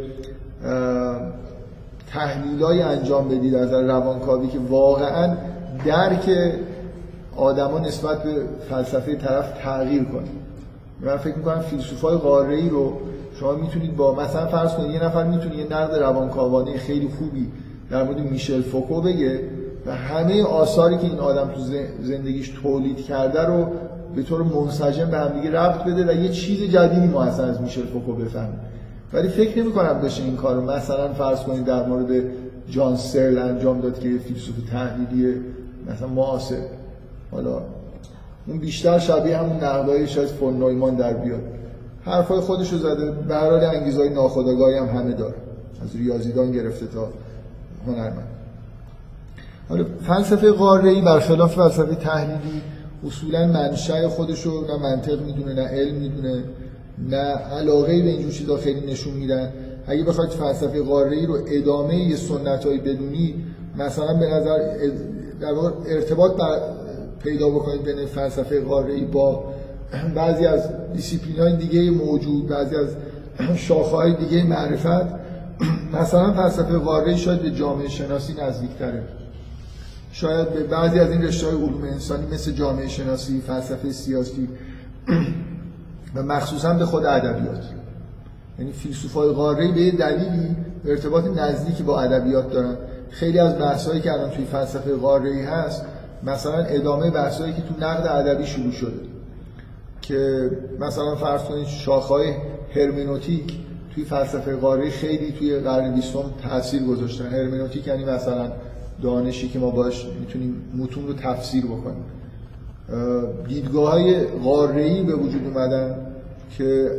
تحلیلای انجام بدید از روانکاوی که واقعاً درک آدما نسبت به فلسفه طرف تغییر کنه. من فکر می‌کنم فیلسوفای قاره‌ای رو شما میتونید با مثلا فرض کنید یه نفر میتونه یه نقد روانکاوانه خیلی خوبی در مورد میشل فوکو بگه و همه آثاری که این آدم تو زندگیش تولید کرده رو به طور منسجم به هم دیگه ربط بده و یه چیز جدیدی ما اصلا از میشل فوکو بفهمیم. ولی فکر نمی‌کنم بشه این کارو مثلا فرض کنید در مورد جان سرل انجام داد که یه فیلسوف تحلیلی مثلا معاصر. حالا اون بیشتر شبیه همون نقدای شاید فون نویمان در بیاد. حرفای خودشو زده، به هر حال انگیزهای ناخودآگاهی هم همه داره، از ریاضیدان گرفته تا هنرمند. حالا فلسفه قاره‌ای برخلاف فلسفه تحلیلی اصولا منشأ خودشو نه منطق میدونه، نه علم میدونه، نه علاقه‌ای به اینجور چیزا خیلی نشون میدن. اگه بخواید فلسفه قاره‌ای رو ادامه یه سنتایی بدونی، مثلا به نظر در واقع ارتباط پیدا بکنید بین فلسفه قاره‌ای با بعضی از دیسیپلین‌های دیگه موجود، بعضی از شاخه‌های دیگه معرفت، مثلا فلسفه قاره‌ای شاید به جامعه شناسی نزدیک‌تره، شاید به بعضی از این رشته‌های علوم انسانی مثل جامعه شناسی، فلسفه سیاسی و مخصوصا به خود ادبیات. یعنی فیلسوفای قاره‌ای به دلیلی ارتباط نزدیکی با ادبیات دارن. خیلی از بحث‌هایی که الان توی فلسفه قاره‌ای هست مثلا ادامه بحث‌هایی که تو نقد ادبی شروع شده، که مثلا فرض کنید شاخه‌های هرمنوتیک توی فلسفه قاره‌ای خیلی توی قرن بیستم تأثیر گذاشتن. هرمنوتیک یعنی مثلا دانشی که ما باش میتونیم متون رو تفسیر بکنیم. دیدگاه‌های قاره‌ای به وجود اومدن که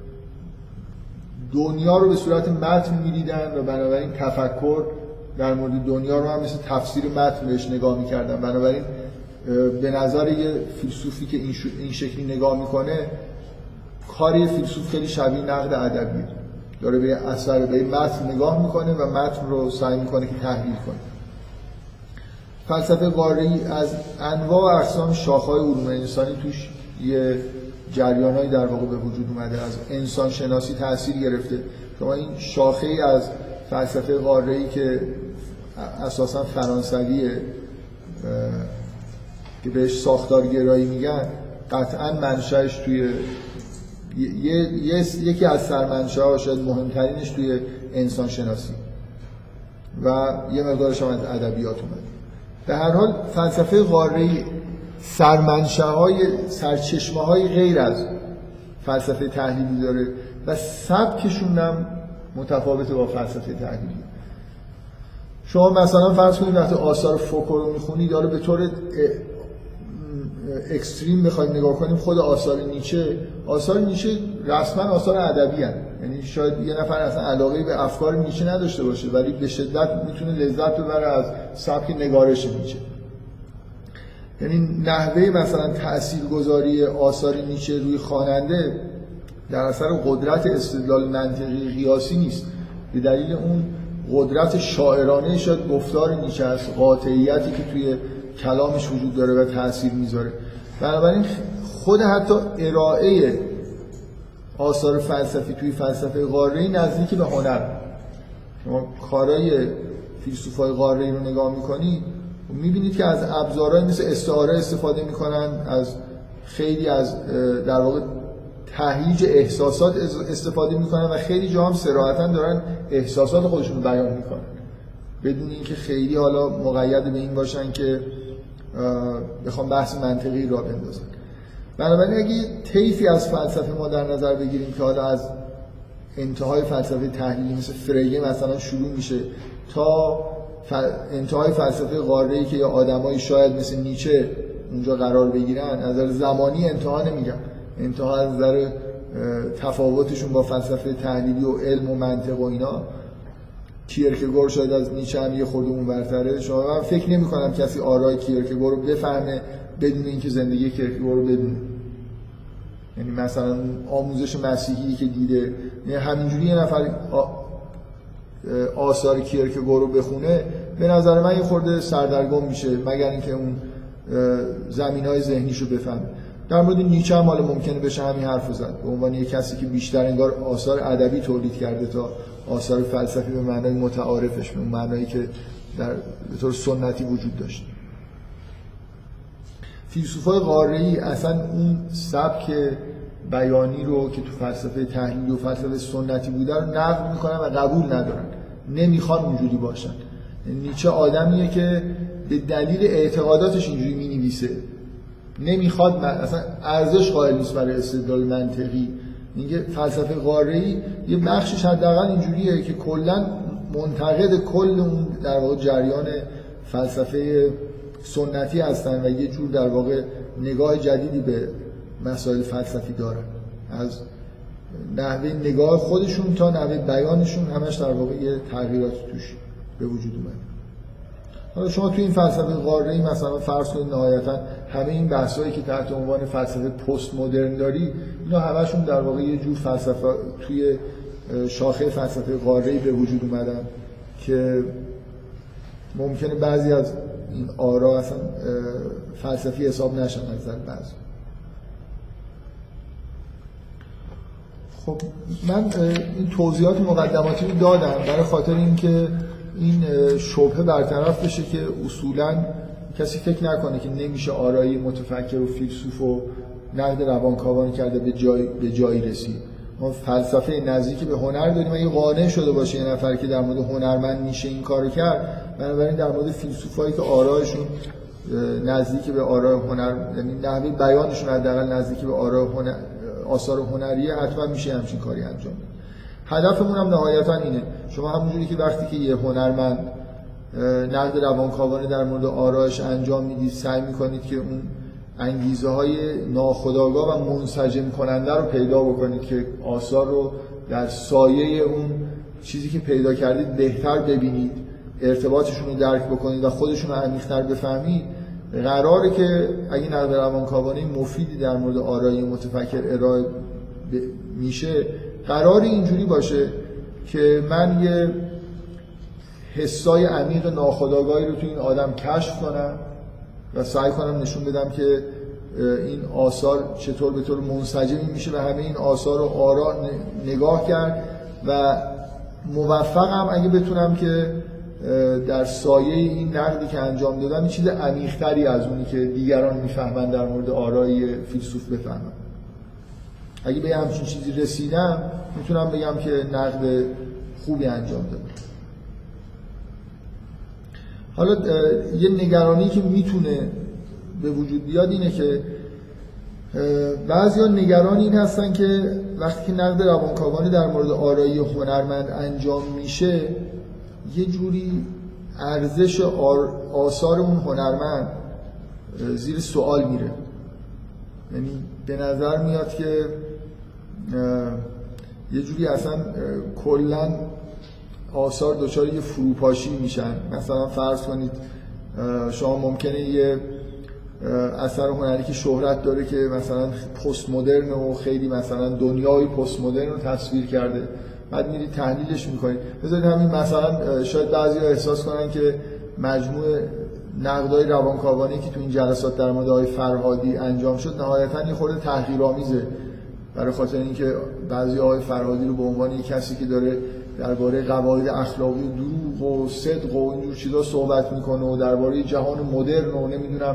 دنیا رو به صورت متن می‌دیدن و بنابراین تفکر در مورد دنیا رو هم مثل تفسیر متن بهش نگاه می‌کردن. بنابراین به نظر یه فیلسوفی که این, این شکلی نگاه میکنه، کاری فیلسوف خیلی شبیه نقد ادبی داره، به اثر به متن نگاه میکنه و متن رو سعی میکنه که تحلیل کنه. فلسفه قاره‌ای از انواع و اقسام شاخه‌های علوم انسانی توش یه جریانایی در واقع به وجود اومده، از انسان شناسی تأثیر گرفته. شما این شاخه ای از فلسفه قاره‌ای که اساساً فرانسویه که بهش ساختارگرایی میگن، قطعاً منشأش توی یه، یه، یکی از سرمنشأ‌ها شاید مهمترینش توی انسان شناسی و یه مقدارش هم از ادبیات اومده. به هر حال فلسفه قاره‌ای سرمنشأهای سرچشمه‌های غیر از فلسفه تحلیلی داره و سبکشون هم متفاوته با فلسفه تحلیلی. شما مثلا فرض کنید وقتی آثار فوکو رو میخونید، حالا به طور اکستریم بخواید نگاه کنیم، خود آثار نیچه، آثار نیچه رسما آثار ادبی هستند. یعنی شاید یه نفر اصلا علاقه به افکار نیچه نداشته باشه ولی به شدت میتونه لذت ببره از سبک نگارش نیچه. یعنی نحوه مثلا تاثیرگذاری آثار نیچه روی خواننده در اثر قدرت استدلال منطقی قیاسی نیست، به دلیل اون قدرت شاعرانه شاید گفتار نیچه است، قاطعیتی که توی کلامش وجود داره و تأثیر میذاره. بنابراین خود حتی ارائه آثار فلسفی توی فلسفه قاره‌ای نزدیک به هنر. شما کارهای فیلسوفای قاره‌ای رو نگاه میکنید میبینید که از ابزارهای مثل استعاره استفاده میکنن، از خیلی از در واقع تهییج احساسات استفاده میکنن و خیلی جا هم صراحتاً دارن احساسات خودشون رو بیان میکنن بدون اینکه خیلی حالا مقید به این باشن که بخوام بحث منطقی را بندازن. بنابراین اگه طیفی از فلسفه ما در نظر بگیریم که حالا از انتهای فلسفه تحلیلی مثل فریه مثلا شروع میشه تا انتهای فلسفه قاره‌ای که یا آدمایی شاید مثل نیچه اونجا قرار بگیرن، از نظر زمانی انتها نمیگم، انتها از نظر تفاوتشون با فلسفه تحلیلی و علم و منطق و اینا، کیرکگور شاید از نیچه هم یه خورده اونورتره. شما من فکر نمی کنم کسی آرای کیرکگور رو بفهمه بدون اینکه زندگی کیرکگور رو بدونه. یعنی مثلا آموزش مسیحی که دیده، یعنی همینجوری یه نفر آثار کیرکگور رو بخونه به نظر من یه خورده سردرگم میشه، مگر اینکه اون زمینهای ذهنیشو بفهمه. در مورد نیچه هم حالا ممکنه بشه همین حرفو زد، به عنوان یک کسی که بیشتر انگار آثار ادبی تولید کرده تا آثار فلسفی به معنای متعارفش، به اون معنایی که در به طور سنتی وجود داشت. فیلسوفای قاره‌ای اصلا اون سبک بیانی رو که تو فلسفه تحلیلی و فلسفه سنتی بوده رو نقد میکنن و قبول ندارن، نمیخوان اونجوری باشن. نیچه آدمیه که به دلیل اعتقاداتش اینجوری مینویسه، نمیخواد اصلا ارزش قائل نیست برای استدلال منطقی. میگه فلسفه قاره‌ای یه بخشش حداقل اینجوریه که کلا منتقد کل اون در واقع جریان فلسفه سنتی هستن و یه جور در واقع نگاه جدیدی به مسائل فلسفی دارن، از نحوه نگاه خودشون تا نحوه بیانشون همش در واقع یه تغییرات توش به وجود اومده. حالا شما توی این فلسفه قاره‌ای مثلا فرض کنید نهایتا همه این بحثایی که تحت عنوان فلسفه پست مدرن داری، اینا همشون در واقع یه جور فلسفه توی شاخه فلسفه قاره‌ای به وجود اومدن که ممکنه بعضی از این آرا اصلا فلسفی حساب نشن از نظر بعضی. خب من این توضیحات مقدماتی رو دادم برای خاطر اینکه این شبهه برطرف بشه که اصولاً کسی فکر نکنه که نمیشه آرای متفکر و فیلسوف و نقد روانکاوانه کرده به جای به جایی رسید. ما فلسفه نزدیکی به هنر داریم. اگه قانع شده باشه یه نفر که در مورد هنرمند میشه این کارو کرد، بنابراین در مورد فیلسوفایی که آرایشون نزدیک به آرای هنر، یعنی نحوه بیانشون حداقل نزدیک به آرای هنر، آثار هنریه، حتما میشه همچین کاری انجام داد. هدفمون هم نهایتا اینه. شما همونجوری که وقتی که یه هنرمند نقد روانکاوانه در مورد آرایش انجام میدید، سعی میکنید که اون انگیزه های ناخودآگاه و منسجم کننده رو پیدا بکنید که آثار رو در سایه اون چیزی که پیدا کردید بهتر ببینید، ارتباطشون رو درک بکنید و خودشون رو عمیق‌تر بفهمید. قراره که اگه نقد روانکاوانه مفیدی در مورد آرای متفکر ارائه میشه، قراره اینجوری باشه که من یه حسای عمیق ناخودآگاهی رو تو این آدم کشف کنم و سعی کنم نشون بدم که این آثار چطور به طور منسجمی میشه و همه این آثار رو آرا نگاه کرد و موفقم اگه بتونم که در سایه این نقدی که انجام دادم چیز عمیق‌تری از اونی که دیگران میفهمن در مورد آرای فیلسوف بفهمم. اگه به همچین چیزی رسیدم میتونم بگم که نقد خوبی انجام دادم. حالا یه نگرانی که میتونه به وجود بیاد اینه که بعضیا نگران این هستن که وقتی که نقد روانکاوانه در مورد آرایی هنرمند انجام میشه یه جوری ارزش آثار اون هنرمند زیر سوال میره. یعنی به نظر میاد که یه جوری اصلا کلاً آثار دچار یه فروپاشی میشن. مثلا فرض کنید شما ممکنه یه اثر هنری که شهرت داره که مثلا پست مدرن و خیلی مثلا دنیای پست مدرن رو تصویر کرده، بعد میرید تحلیلش میکنید. بذارید همین مثلا شاید بعضی احساس کنن که مجموعه نقدای روانکاوانه که تو این جلسات در مورد آقای فرهادی انجام شد نهایتاً یه خورده تحقیرآمیزه، برای خاطر اینکه بعضی آقای فرهادی رو به عنوان یک کسی که داره درباره قواعد اخلاقی دروغ و صدق و اینجور چیزا صحبت میکنه و درباره جهان مدرن و نمیدونم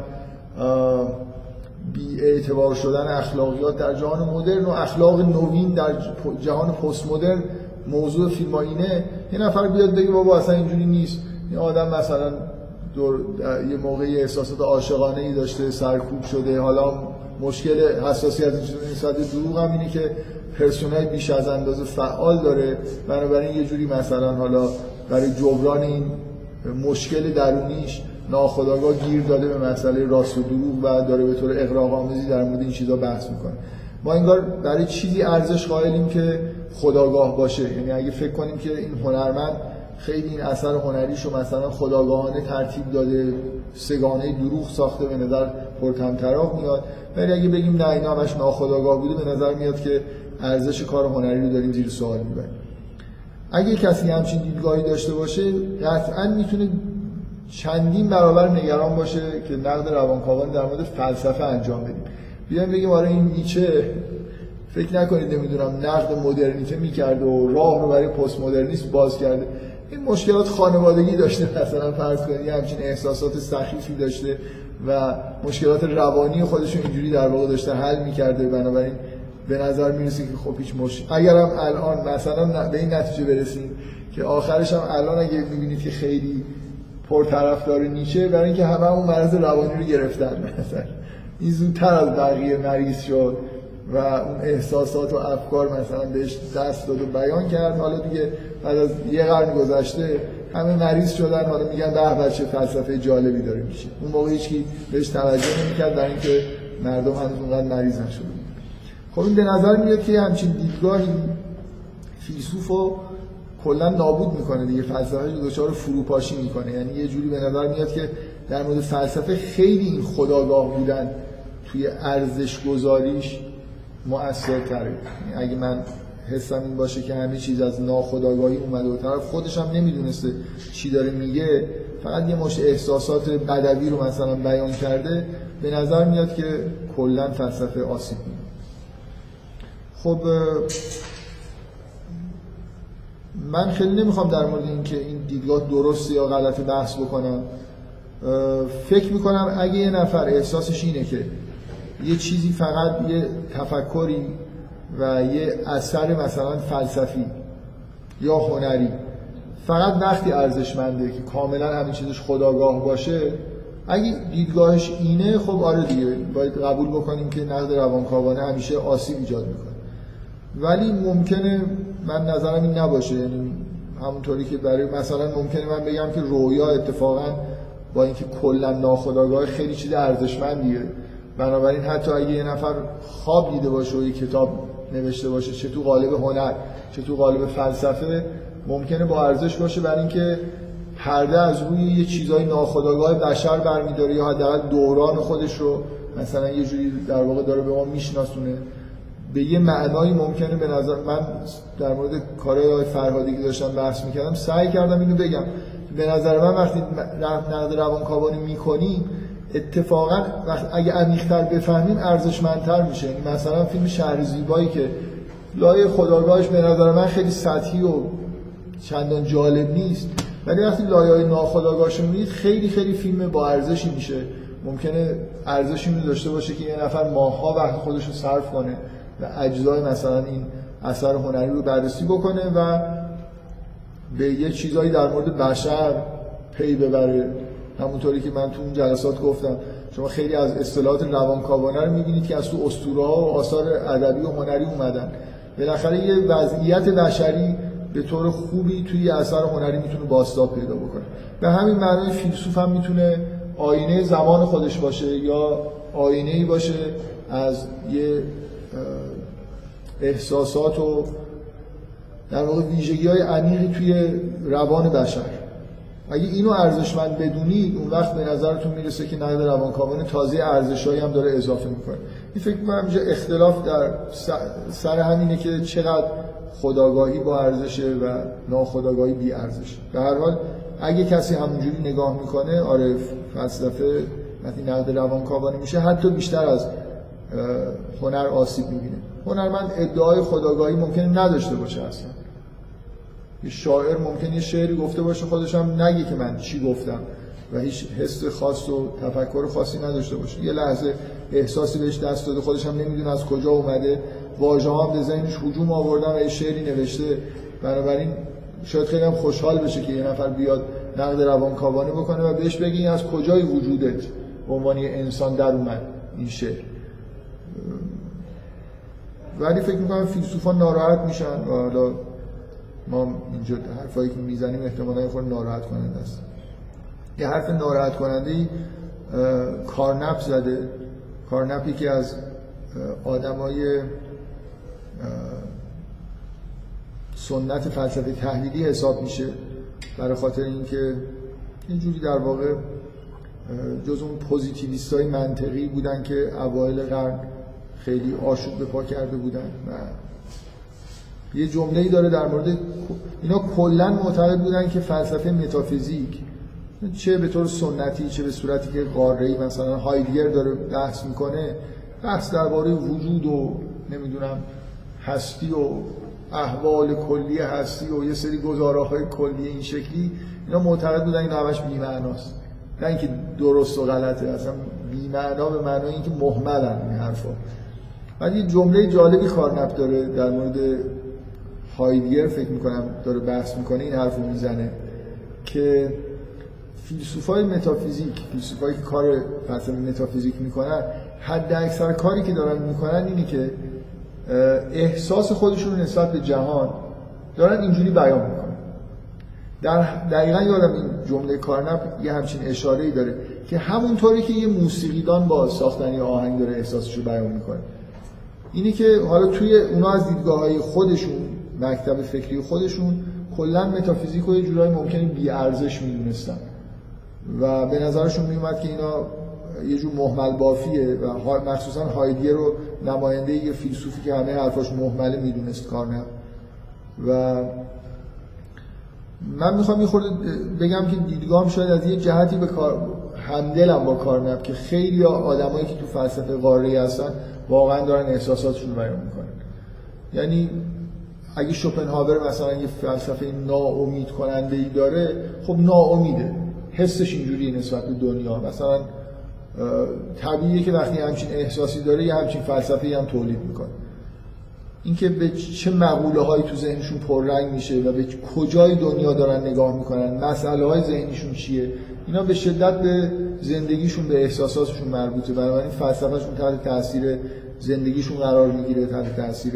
بی اعتبار شدن اخلاقیات در جهان مدرن و اخلاق نوین در جهان پست مدرن موضوع فیلم اینه، یه نفر بیاد بگه بابا اصلا اینجوری نیست، این آدم مثلا دور یه موقعی احساسات عاشقانه‌ای داشته سرکوب شده، حالا مشکل حساسیت این چیزا نسبت دروغ هم اینه که پرسونای بیش از اندازه فعال داره، بنابراین یه جوری مثلا حالا برای جبران این مشکل درونیش ناخودآگاه گیر داده به مسئله راست و دروغ و داره به طور اغراق‌آمیزی در مورد این چیزا بحث میکنه. ما انگار برای چیزی ارزش قائلیم که خودآگاه باشه. یعنی اگه فکر کنیم که این هنرمند خیلی این اثر هنریشو مثلا خودآگاهانه ترتیب داده، سگانه دروغ ساخته، به نظر پرطمطراق میاد. ولی اگه بگیم نه اینا همش ناخودآگاه بوده، به نظر میاد که ارزش کار هنری رو داریم زیر سوال میبریم. اگه کسی همچین دیدگاهی داشته باشه قطعاً میتونه چندین برابر نگران باشه که نقد روانکاوانه در مورد فلسفه انجام بدیم. بیایم بگیم آره این نیچه فکر نکنید نمیدونم نقد مدرنیته میکرده و راه رو برای پست مدرنیسم باز کرده. این مشکلات خانوادگی داشته، مثلا فرض کنید همچین احساسات سخیفی داشته و مشکلات روانی خودشون اینجوری در واقع داشته حل میکرده، بنابراین به نظر میرسه که خب هیچ مشکل. اگرم الان مثلا به این نتیجه برسیم که آخرش هم الان اگه میبینید که خیلی پرطرفدار نیچه، برای اینکه همه اون مرض روانی رو گرفتن، مثلا این زودتر از بقیه مریض شد و اون احساسات و افکار مثلا بهش دست داد و بیان کرد، حالا دیگه بعد از یه قرن گذشته همه مریض شدن، حالا میگن به بچه فلسفه جالبی داره میشه. اون موقع هیچکی بهش توجه نمی‌کرد برای اینکه مردم هنوز اونقدر مریض نشده. خب این به نظر میاد که همچین دیدگاهی فیلسوفو کلا نابود میکنه دیگه، فلسفه رو دچار فروپاشی میکنه. یعنی یه جوری به نظر میاد که در مورد فلسفه خیلی این خودآگاه بودن توی ارزش گذاریش مؤثرتره. یعنی اگه من حسم این باشه که همه چیز از ناخودآگاهی اومده و طرف خودش هم نمیدونسته چی داره میگه، فقط یه مشت احساسات بدوی رو مثلا بیان کرده، به نظر میاد که کلا فلسفه آسیب می‌بینه. خب من خیلی نمیخوام در مورد این که این دیدگاه درسته یا غلط بحث بکنم. فکر میکنم اگه یه نفر احساسش اینه که یه چیزی فقط یه تفکری و یه اثر مثلا فلسفی یا هنری فقط وقتی ارزشمنده که کاملا همین چیزش خودآگاه باشه، اگه دیدگاهش اینه خب آره دیگه باید قبول بکنیم که نقد روانکاوانه همیشه آسیب ایجاد میکنه. ولی ممکنه من نظرم این نباشه، یعنی همونطوری که برای مثلا ممکنه من بگم که رویا اتفاقا با اینکه کلا ناخودآگاه خیلی چیز ارزشمندیه، بنابراین حتی اگه یه نفر خواب دیده باشه و یه کتاب نوشته باشه چه تو قالب هنر چه تو قالب فلسفه، ممکنه با ارزش باشه برای اینکه پرده از روی یه چیزای ناخودآگاه بشر برمی‌داره یا حداقل دوران خودش رو مثلا یه جوری در واقع داره به ما میشناسونه. به یه معنایی ممکنه به نظر من در مورد کارهای آقای فرهادی که داشتم بحث می‌کردم سعی کردم اینو بگم، به نظر من وقتی نقد روانکاوانه می‌کنیم اتفاقا اگه عمیق‌تر بفهمیم ارزشمندتر میشه. یعنی مثلا فیلم شهر زیبایی که لایه خودآگاهش به نظر من خیلی سطحی و چندان جالب نیست، ولی وقتی لایه‌های ناخودآگاهش رو می‌بینید خیلی خیلی فیلم با ارزشی میشه. ممکنه ارزشی رو داشته باشه که یه نفر ماه‌ها وقت خودش رو صرف کنه و اجزای مثلا این اثر هنری رو بررسی بکنه و به یه چیزایی در مورد بشر پی ببره. همونطوری که من تو اون جلسات گفتم، شما خیلی از اصطلاحات روانکاوانه رو می‌بینید که از تو اسطوره‌ها و آثار ادبی و هنری اومدن. بالاخره یه وضعیت بشری به طور خوبی توی اثر هنری میتونه بازتاب پیدا بکنه. به همین معنی فیلسوف هم میتونه آینه زمان خودش باشه یا آینه‌ای باشه از یه احساسات و در واقع ویژگی‌های عمیقی توی روان بشر. اگه اینو ارزشمند بدونید، اون وقت به نظرتون میرسه که نقد روانکاوانه تازه ارزشایی هم داره اضافه میکنه. این فکر می‌کنم اینجا اختلاف در سر همینه که چقدر خودآگاهی با ارزشه و ناخودآگاهی بی ارزشه. به هر حال اگه کسی همونجوری نگاه میکنه، آره فلسفه وقتی نقد روانکاوانه میشه حتی بیشتر از هنر آسیب میبینه. هنرمند ادعای خودآگاهی ممکنه نداشته باشه اصلا. یه شاعر ممکنه یه شعری گفته باشه خودش هم نگه که من چی گفتم و هیچ حس خاص و تفکر خاصی نداشته باشه. یه لحظه احساسی بهش دست داده، خودش هم نمیدونه از کجا اومده، واژه‌ها هم به ذهنش هجوم آوردن و یه شعری نوشته. بنابراین شاید خیلی هم خوشحال بشه که یه نفر بیاد نقد روانکاوانه بکنه و بهش بگه این از کجای وجودت به عنوان یه انسان در اومد این شعر. ولی فکر می‌کنم فیلسوفان ناراحت میشن و حالا ما اینجا حرفایی که میزنیم احتمالاً یه خورده ناراحت کننده است. یه حرف ناراحت کننده‌ای کارنپ زده. کارنپی که از آدمای سنت فلسفه تحلیلی حساب میشه، برای خاطر اینکه اینجوری در واقع جز اون پوزیتیویستای منطقی بودن که اوایل قرن خیلی آشوب به پا کرده بودن و یه جمله‌ای داره در مورد اینا. کلاً معتقد بودن که فلسفه متافیزیک چه به طور سنتی چه به صورتی که قاره‌ای مثلا هایدگر داره بحث میکنه، بحث درباره وجود و نمیدونم هستی و احوال کلی هستی و یه سری گزاره‌های کلی این شکلی، اینا معتقد بودن این همش بی‌معناست، نه اینکه درست و غلطه، اصلا بی‌معنا به معنای اینکه مهملن این حرفا. بعد یه جمله جالبی کارنپ داره در مورد هایدگر، فکر میکنم داره بحث میکنه، این حرفو میزنه که فیلسوفای متافیزیک، فیلسوفایی که کار فلسفه متافیزیک میکنن، حد اکثر کاری که دارن میکنن اینه که احساس خودشون رو نسبت به جهان دارن اینجوری بیان میکنن. در دقیقاً یادم این جمله کارنپ یه همچین اشاره‌ای داره که همونطوری که یه موسیقیدان با ساختن یه آهنگ داره احساسش رو بیان میکنه، اینی که حالا توی اونا از دیدگاه‌های خودشون، مکتب فکری خودشون، کلاً متافیزیک رو یه جورایی ممکنه بی‌ارزش میدونستن و به نظرشون میومد که اینا یه جور مهمل بافیه و مخصوصاً هایدگر رو نماینده یه فیلسوفی که همه حرفاش مهمله میدونست کارنپ. و من میخوام یه خورده بگم که دیدگاهم شاید از یه جهتی به کار همدلم با کارنپ که خیلی آدمایی که تو فلسفه قاره‌ای هستن واقعا دارن احساساتشون رو بیان میکنن. یعنی اگه شوپنهاور مثلا یه فلسفه ناامید کننده‌ای داره، خب ناامیده، حسش اینجوریه نسبت به دنیا. مثلا طبیعیه که وقتی همچین احساسی داره یه همچین فلسفه‌ای هم تولید میکنه. اینکه به چه مقوله هایی تو ذهنشون پررنگ میشه و به کجای دنیا دارن نگاه میکنن، مسئله های ذهنیشون چیه، اینا به شدت به زندگیشون، به احساساتشون مربوطه. بنابراین فلسفهشون تحت تاثیر زندگیشون قرار میگیره، تحت تاثیر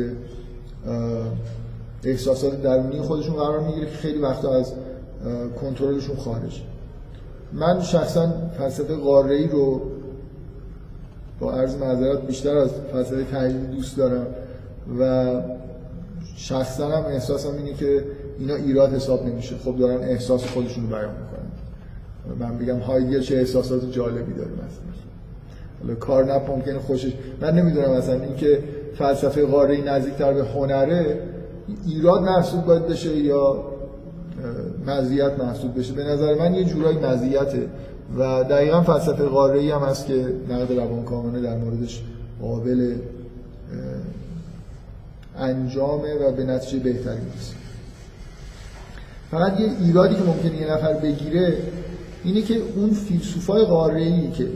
احساسات درونی خودشون قرار میگیره که خیلی وقتا از کنترلشون خارج. من شخصا فلسفه قاره‌ای رو با عرض معذرت بیشتر از فلسفه تحلیلی دوست دارم و شخصا هم احساسم اینه که اینا ایراد حساب نمیشه. خب دارن احساس خودشون رو بیان میکنن. من بگم هایدگر چه احساسات جالبی داره مثلا، حالا کارنپ ممکنه خوشش، من نمیدونم مثلا اینکه فلسفه قاره‌ای نزدیکتر به هنره ایراد محسوب باید بشه یا مزیت محسوب بشه. به نظر من یه جورایی مزیته، و دقیقاً فلسفه قاره‌ای هم هست که نقد روانکاوانه در موردش قابل انجامه و به نتیجه بهتری میرسه. فقط یه ایرادی که ممکنه یه نفر بگیره اینه که اون فیلسوفای قاره‌ای که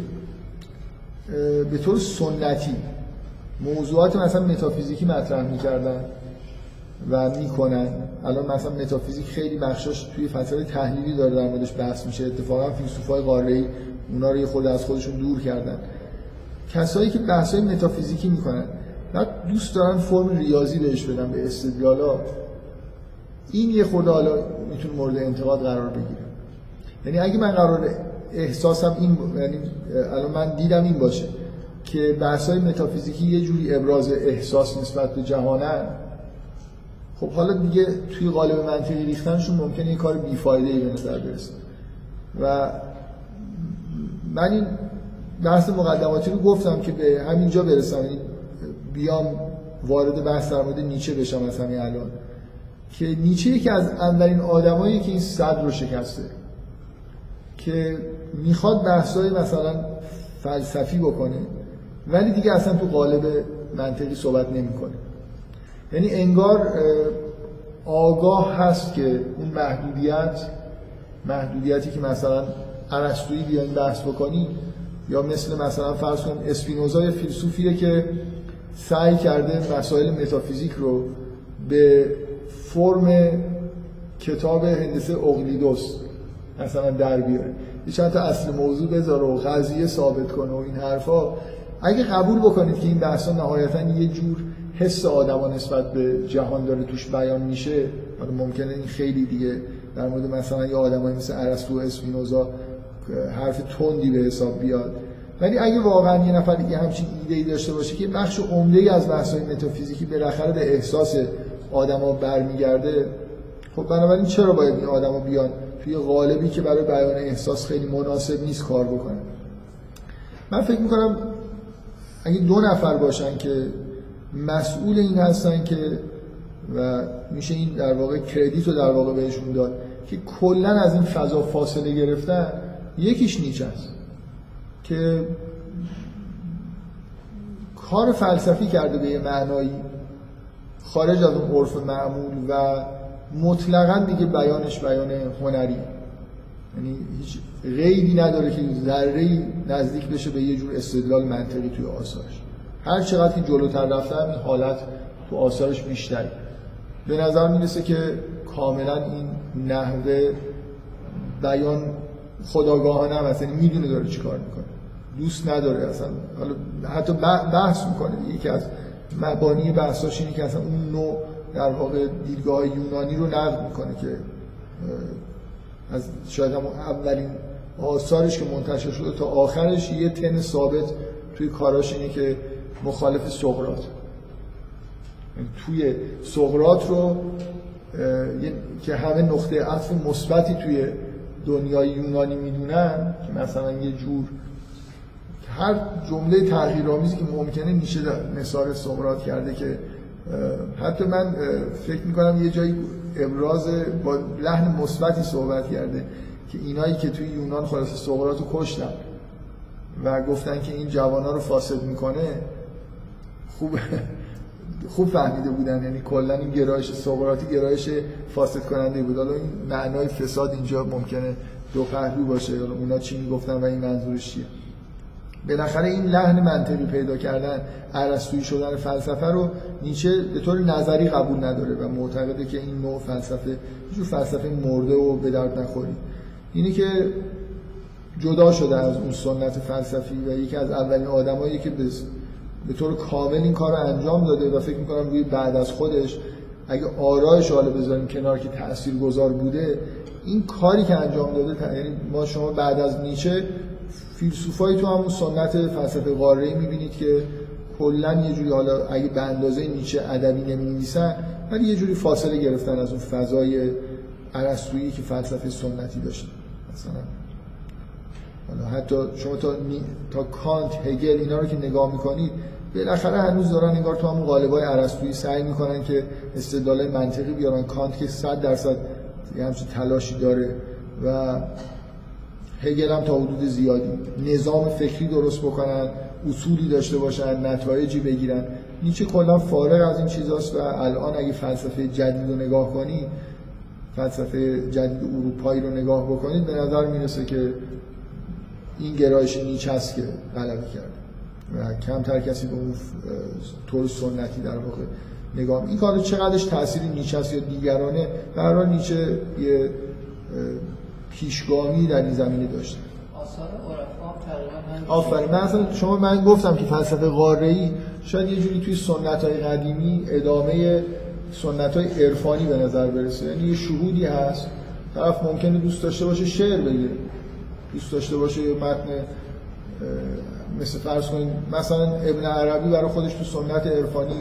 به طور سنتی موضوعات مثلا متافیزیکی مطرح می‌کردن و میکنن، الان مثلا متافیزیک خیلی بخشاش توی فلسفه تحلیلی داره در موردش بحث میشه، اتفاقا فیلسوفای قاره‌ای اونا رو یه خورده از خودشون دور کردن. کسایی که بحث‌های متافیزیکی میکنن بعد دوست دارن فرم ریاضی بهش بدن به استدلالا، این یه خورده حالا میتونه مورد انتقاد قرار بگیره. یعنی اگه من قرار احساسم این، یعنی الان من دیدم این باشه که بحث‌های متافیزیکی یه جوری ابراز احساس نسبت به جهانن، خب حالا دیگه توی قالب منطقی ریختنشون ممکنه یه کار بی‌فایده‌ای به نظر برسه. و من این بحث مقدماتی رو گفتم که به همینجا برسم، یعنی بیام وارد بحث در مورد نیچه بشم از همین الان، که نیچه یکی از اولین آدمایی که این صد رو شکسته که میخواد بحث‌های مثلا فلسفی بکنه ولی دیگه اصلا تو قالب منطقی صحبت نمی‌کنه. یعنی انگار آگاه هست که اون محدودیت محدودیتی که مثلا ارسطویی بیاین بحث بکنی، یا مثل مثلا فرض کن اسپینوزا فیلسوفیه که سعی کرده مسائل متافیزیک رو به فرم کتاب هندسه اقلیدس مثلا در بیاره، یه چند تا اصل موضوع بذاره و قضیه ثابت کنه و این حرفا. اگه قبول بکنید که این بحثا نهایتاً یه جور حس آدما نسبت به جهان داره توش بیان میشه، حالا ممکنه این خیلی دیگه در مورد مثلا یه آدمایی مثل ارسطو و اسپینوزا حرف تندی به حساب بیاد، ولی اگه واقعا یه نفر دیگه همچین ایده‌ای داشته باشه که بخش عمده‌ای از بحث‌های متافیزیکی بالاخره به احساس آدما برمیگرده، خب بنابراین چرا باید این آدما بیان توی قالبی که برای بیان احساس خیلی مناسب نیست کار بکنن؟ من فکر می‌کنم اگه دو نفر باشن که مسئول این هستن که و میشه این در واقع کردیت رو در واقع بهشون داد که کلا از این فضا فاصله گرفتن، یکیش نیچه است که کار فلسفی کرده به یه معنایی خارج از اون عرف معمول و مطلقاً دیگه بیانش بیان هنری، یعنی هیچ قیدی نداره که ذره‌ای نزدیک بشه به یه جور استدلال منطقی توی آثارش. هر چقدر که جلوتر رفتم این حالت تو آثارش بیشتره. به نظر میرسه که کاملا این نحوه بیان خودآگاهانه هم هست، یعنی میدونه داره چی کار میکنه، دوست نداره اصلا، حالا حتی بحث میکنه. یکی از مبانی بحثاش اینه که اصلا اون نوع در واقع دیدگاه یونانی رو نقد میکنه که از شاید هم اولین آثارش که منتشر شده تا آخرش یه تن ثابت توی کاراش اینه که مخالف سقراط، توی سقراط رو که همه نقطه عطف مثبتی توی دنیای یونانی میدونن که مثلا یه جور هر جمله تغییرآمیزی که ممکنه نیشه نثار سقراط کرده، که حتی من فکر میکنم یه جایی ابراز با لحن مثبتی صحبت کرده که اینایی که توی یونان خلاص سقراط رو کشتن و گفتن که این جوانا رو فاسد میکنه، خوب خوب فهمیده بودن، یعنی کلا این گرایش سقراطی گرایش فاسد کننده بود. حالا این معنای فساد اینجا ممکنه دو پهلو باشه، حالا اونا چی میگفتن و این منظورش چیه. بالاخره این لحن منطقی پیدا کردن، ارسطویی شدن فلسفه رو نیچه به طور نظری قبول نداره و معتقده که این نوع فلسفه یه جور فلسفه مرده و به درد نخوری. اینی که جدا شده از اون سنت فلسفی و یکی از اولین آدمایی که به به طور کامل این کار رو انجام داده و فکر می‌کنم روی بعد از خودش اگه آرایش حالا بذاریم کنار که تاثیرگذار بوده، این کاری که انجام داده، یعنی ما شما بعد از نیچه فیلسوفایی تو همون سنت فلسفه قاره‌ای می‌بینید که کلاً یه جوری، حالا اگه به اندازه نیچه ادبی نمی‌نویسن ولی یه جوری فاصله گرفتن از اون فضای ارسطویی که فلسفه سنتی داشت. مثلا حالا حتی شما تا تا کانت، هگل اینا رو که نگاه می‌کنید بالاخره هنوز دارن انگار تو همون قالب‌های ارسطویی سعی می‌کنن که استدلال منطقی بیارن. کانت که صد درصد یه همچین تلاشی داره و هگل هم تا حدود زیادی نظام فکری درست بکنن، اصولی داشته باشن، نتایجی بگیرن. نیچه کلا فارغ از این چیزاست و الان اگه فلسفه جدید رو نگاه کنید، فلسفه جدید اروپایی رو نگاه بکنید، به نظر میرسه که این گرایش نیچه است که غلبه کرده و کمتر کسی به اون طور سنتی در واقع نگاه. این کار چقدرش تأثیر نیچه است یا دیگرانه، به هر حال نیچه یه پیشگامی در این زمینه داشته. آثار عرفا تقریبا آفرین. من اصلا شما من گفتم که فلسفه قاره‌ای شاید یه جوری توی سنت‌های قدیمی ادامه سنت‌های عرفانی به نظر برسه. یعنی یه شهودی هست، طرف ممکنه دوست داشته باشه شعر بگه، دوست داشته باشه یه متن مثل فرض کنید مثلا ابن عربی برای خودش تو سنت عرفانی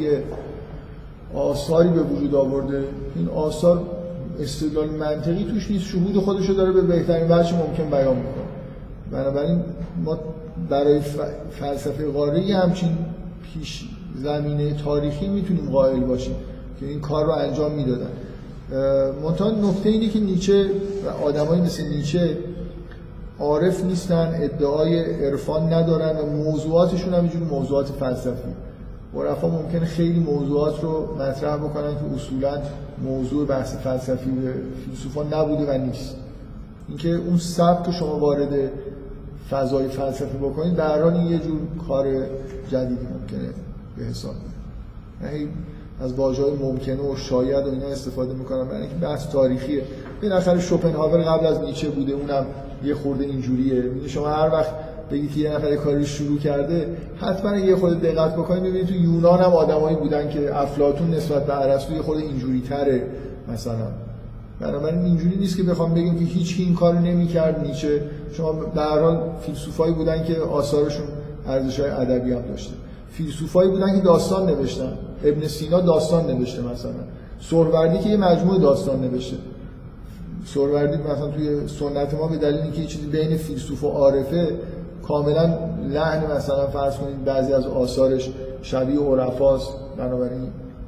آثاری به وجود آورده، این آثار استدلال منطقی توش نیست، شهود خودش رو داره به بهترین وجه ممکن بیان میکنه. بنابراین ما برای فلسفه قاره‌ای همچین پیش زمینه تاریخی میتونیم قائل باشیم که این کار رو انجام میدادن. منتها نکته اینه که نیچه و آدمایی مثل نیچه عارف نیستن، ادعای عرفان ندارن و موضوعاتشون هم اینجور موضوعات فلسفی. عرفا ممکنه خیلی موضوعات رو مطرح بکنن که اصولاً موضوع بحث فلسفی به فیلسوفان نبوده و نیست. اینکه اون سبک که شما وارد فضای فلسفی بکنید در هر حال این یه جور کار جدیدی ممکنه به حساب بیاد. یعنی از واژه‌های ممکنه و شاید و اینا استفاده میکنم برای اینکه بحث تاریخیه. بالاخره شوپنهاور قبل از نیچه بوده، اونم یه خورده اینجوریه. یعنی شما هر وقت بگید یه نفر کاری شروع کرده، حتما یه خورده دقت بکنید ببینید تو یونان هم آدمایی بودن که افلاطون نسبت به ارسطو یه خورده اینجوری تره مثلا. بنابراین اینجوری نیست که بخوام بگیم که هیچ کی این کارو نمی‌کرد نیچه. شما به هر حال فیلسوفایی بودن که آثارشون ارزش‌های ادبی هم داشته، فیلسوفایی بودن که داستان نوشتن. ابن سینا داستان نوشته مثلا، سهروردی که یه مجموعه داستان نوشته. سهروردی مثلا توی سنت ما به دلیل اینکه یه چیزی بین فیلسوف و عارفه کاملا لحن مثلا فرض کنید بعضی از آثارش شبیه عرفاست، بنابراین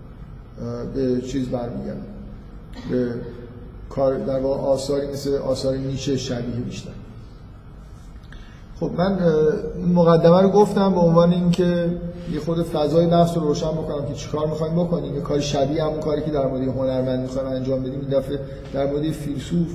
به چیز برمیگرده به کار در واقع آثاری مثل آثار نیچه شبیه بیشتر. خب من این مقدمه رو گفتم به عنوان اینکه یه خود فضای بحث رو روشن بکنم که چیکار می‌خوایم بکنیم. یه کار شبیه همون کاری که در مورد هنرمند می‌خوایم انجام بدیم، این دفعه در مورد فیلسوف.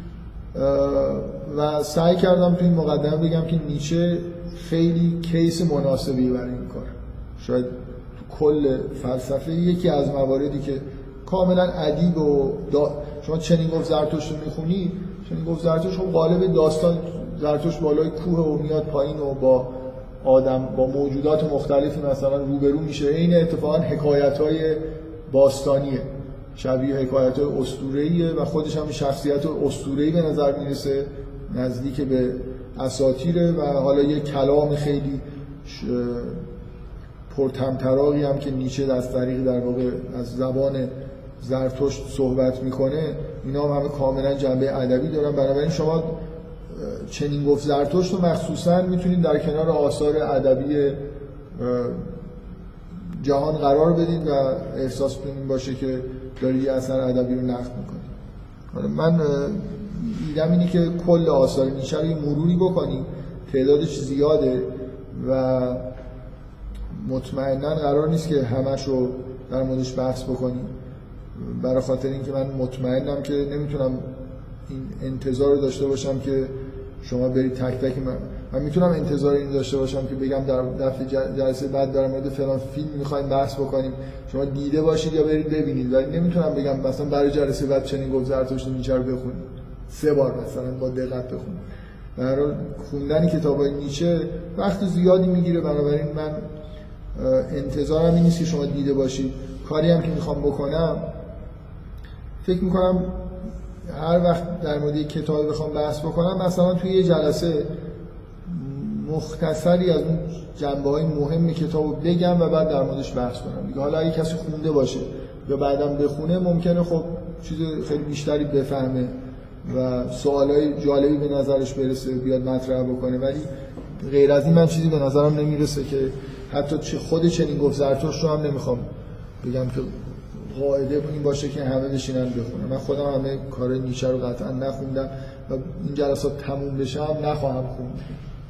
و سعی کردم تو این مقدمه بگم که نیچه خیلی کیس مناسبی برای این کار. شاید تو کل فلسفه یکی از مواردی که کاملا ادیب و دا... شما چنین گفت زرتشت رو میخونی، چنین گفت زرتشت خب قالب داستان زرتشت بالای کوه و میاد پایین و با آدم با موجودات مختلفی مثلا روبرو میشه. این اتفاقا حکایت‌های باستانیه، شبیه حکایت‌های اسطوره‌ایه و خودش هم شخصیت اسطوره‌ای به نظر میرسه، نزدیک به اساطیره و حالا یه کلام خیلی پرطمطراقی هم که نیچه از طریق در واقع از زبان زرتشت صحبت میکنه، اینا هم همه کاملا جنبه ادبی دارن. بنابراین شما چنین گفت زرتشت رو مخصوصا میتونید در کنار آثار ادبی جهان قرار بدید و احساس کنید باشه که داری یه اثر ادبی رو نقد میکنید. من ایدم اینه که کل آثار نیچه رو یه مروری بکنیم، تعدادش زیاده و مطمئنا قرار نیست که همش رو در موردش بحث بکنیم، برای خاطر اینکه من مطمئنم که نمیتونم این انتظار رو داشته باشم که شما برید تک تک من, من میتونم انتظار این داشته باشم که بگم در دفعه جلسه بعد در مورد فلان فیلم میخوایم بحث بکنیم، شما دیده باشید یا برید ببینید، ولی نمیتونم بگم مثلا برای جلسه بعد چنین گفت زرتشت نیچه رو بخونید سه بار مثلا با دقت بخونید. به هر حال خوندن کتابای نیچه وقت زیادی میگیره، بنابراین من انتظارم این نیست که شما دیده باشید. کاری هم که میخوام بکنم فکر میکنم هر وقت در مورد یک کتاب بخوام بحث بکنم مثلا توی یه جلسه مختصری از اون جنبه‌های مهم کتابو بگم و بعد در موردش بحث کنم دیگه. حالا اگه کسی خونده باشه یا بعدم بخونه ممکنه خب چیز خیلی بیشتری بفهمه و سوالای جالبی به نظرش برسه بیاد مطرح بکنه، ولی غیر از این من چیزی به نظرم نمیرسه که حتی خود چنین گفت زرتشت رو هم نمیخوام بگم که قاعده این باشه که همه بشینن بخونن. من خودم همه کار نیچه رو قطعا نخوندم و این جلسات تموم بشه هم نخواهم خوند،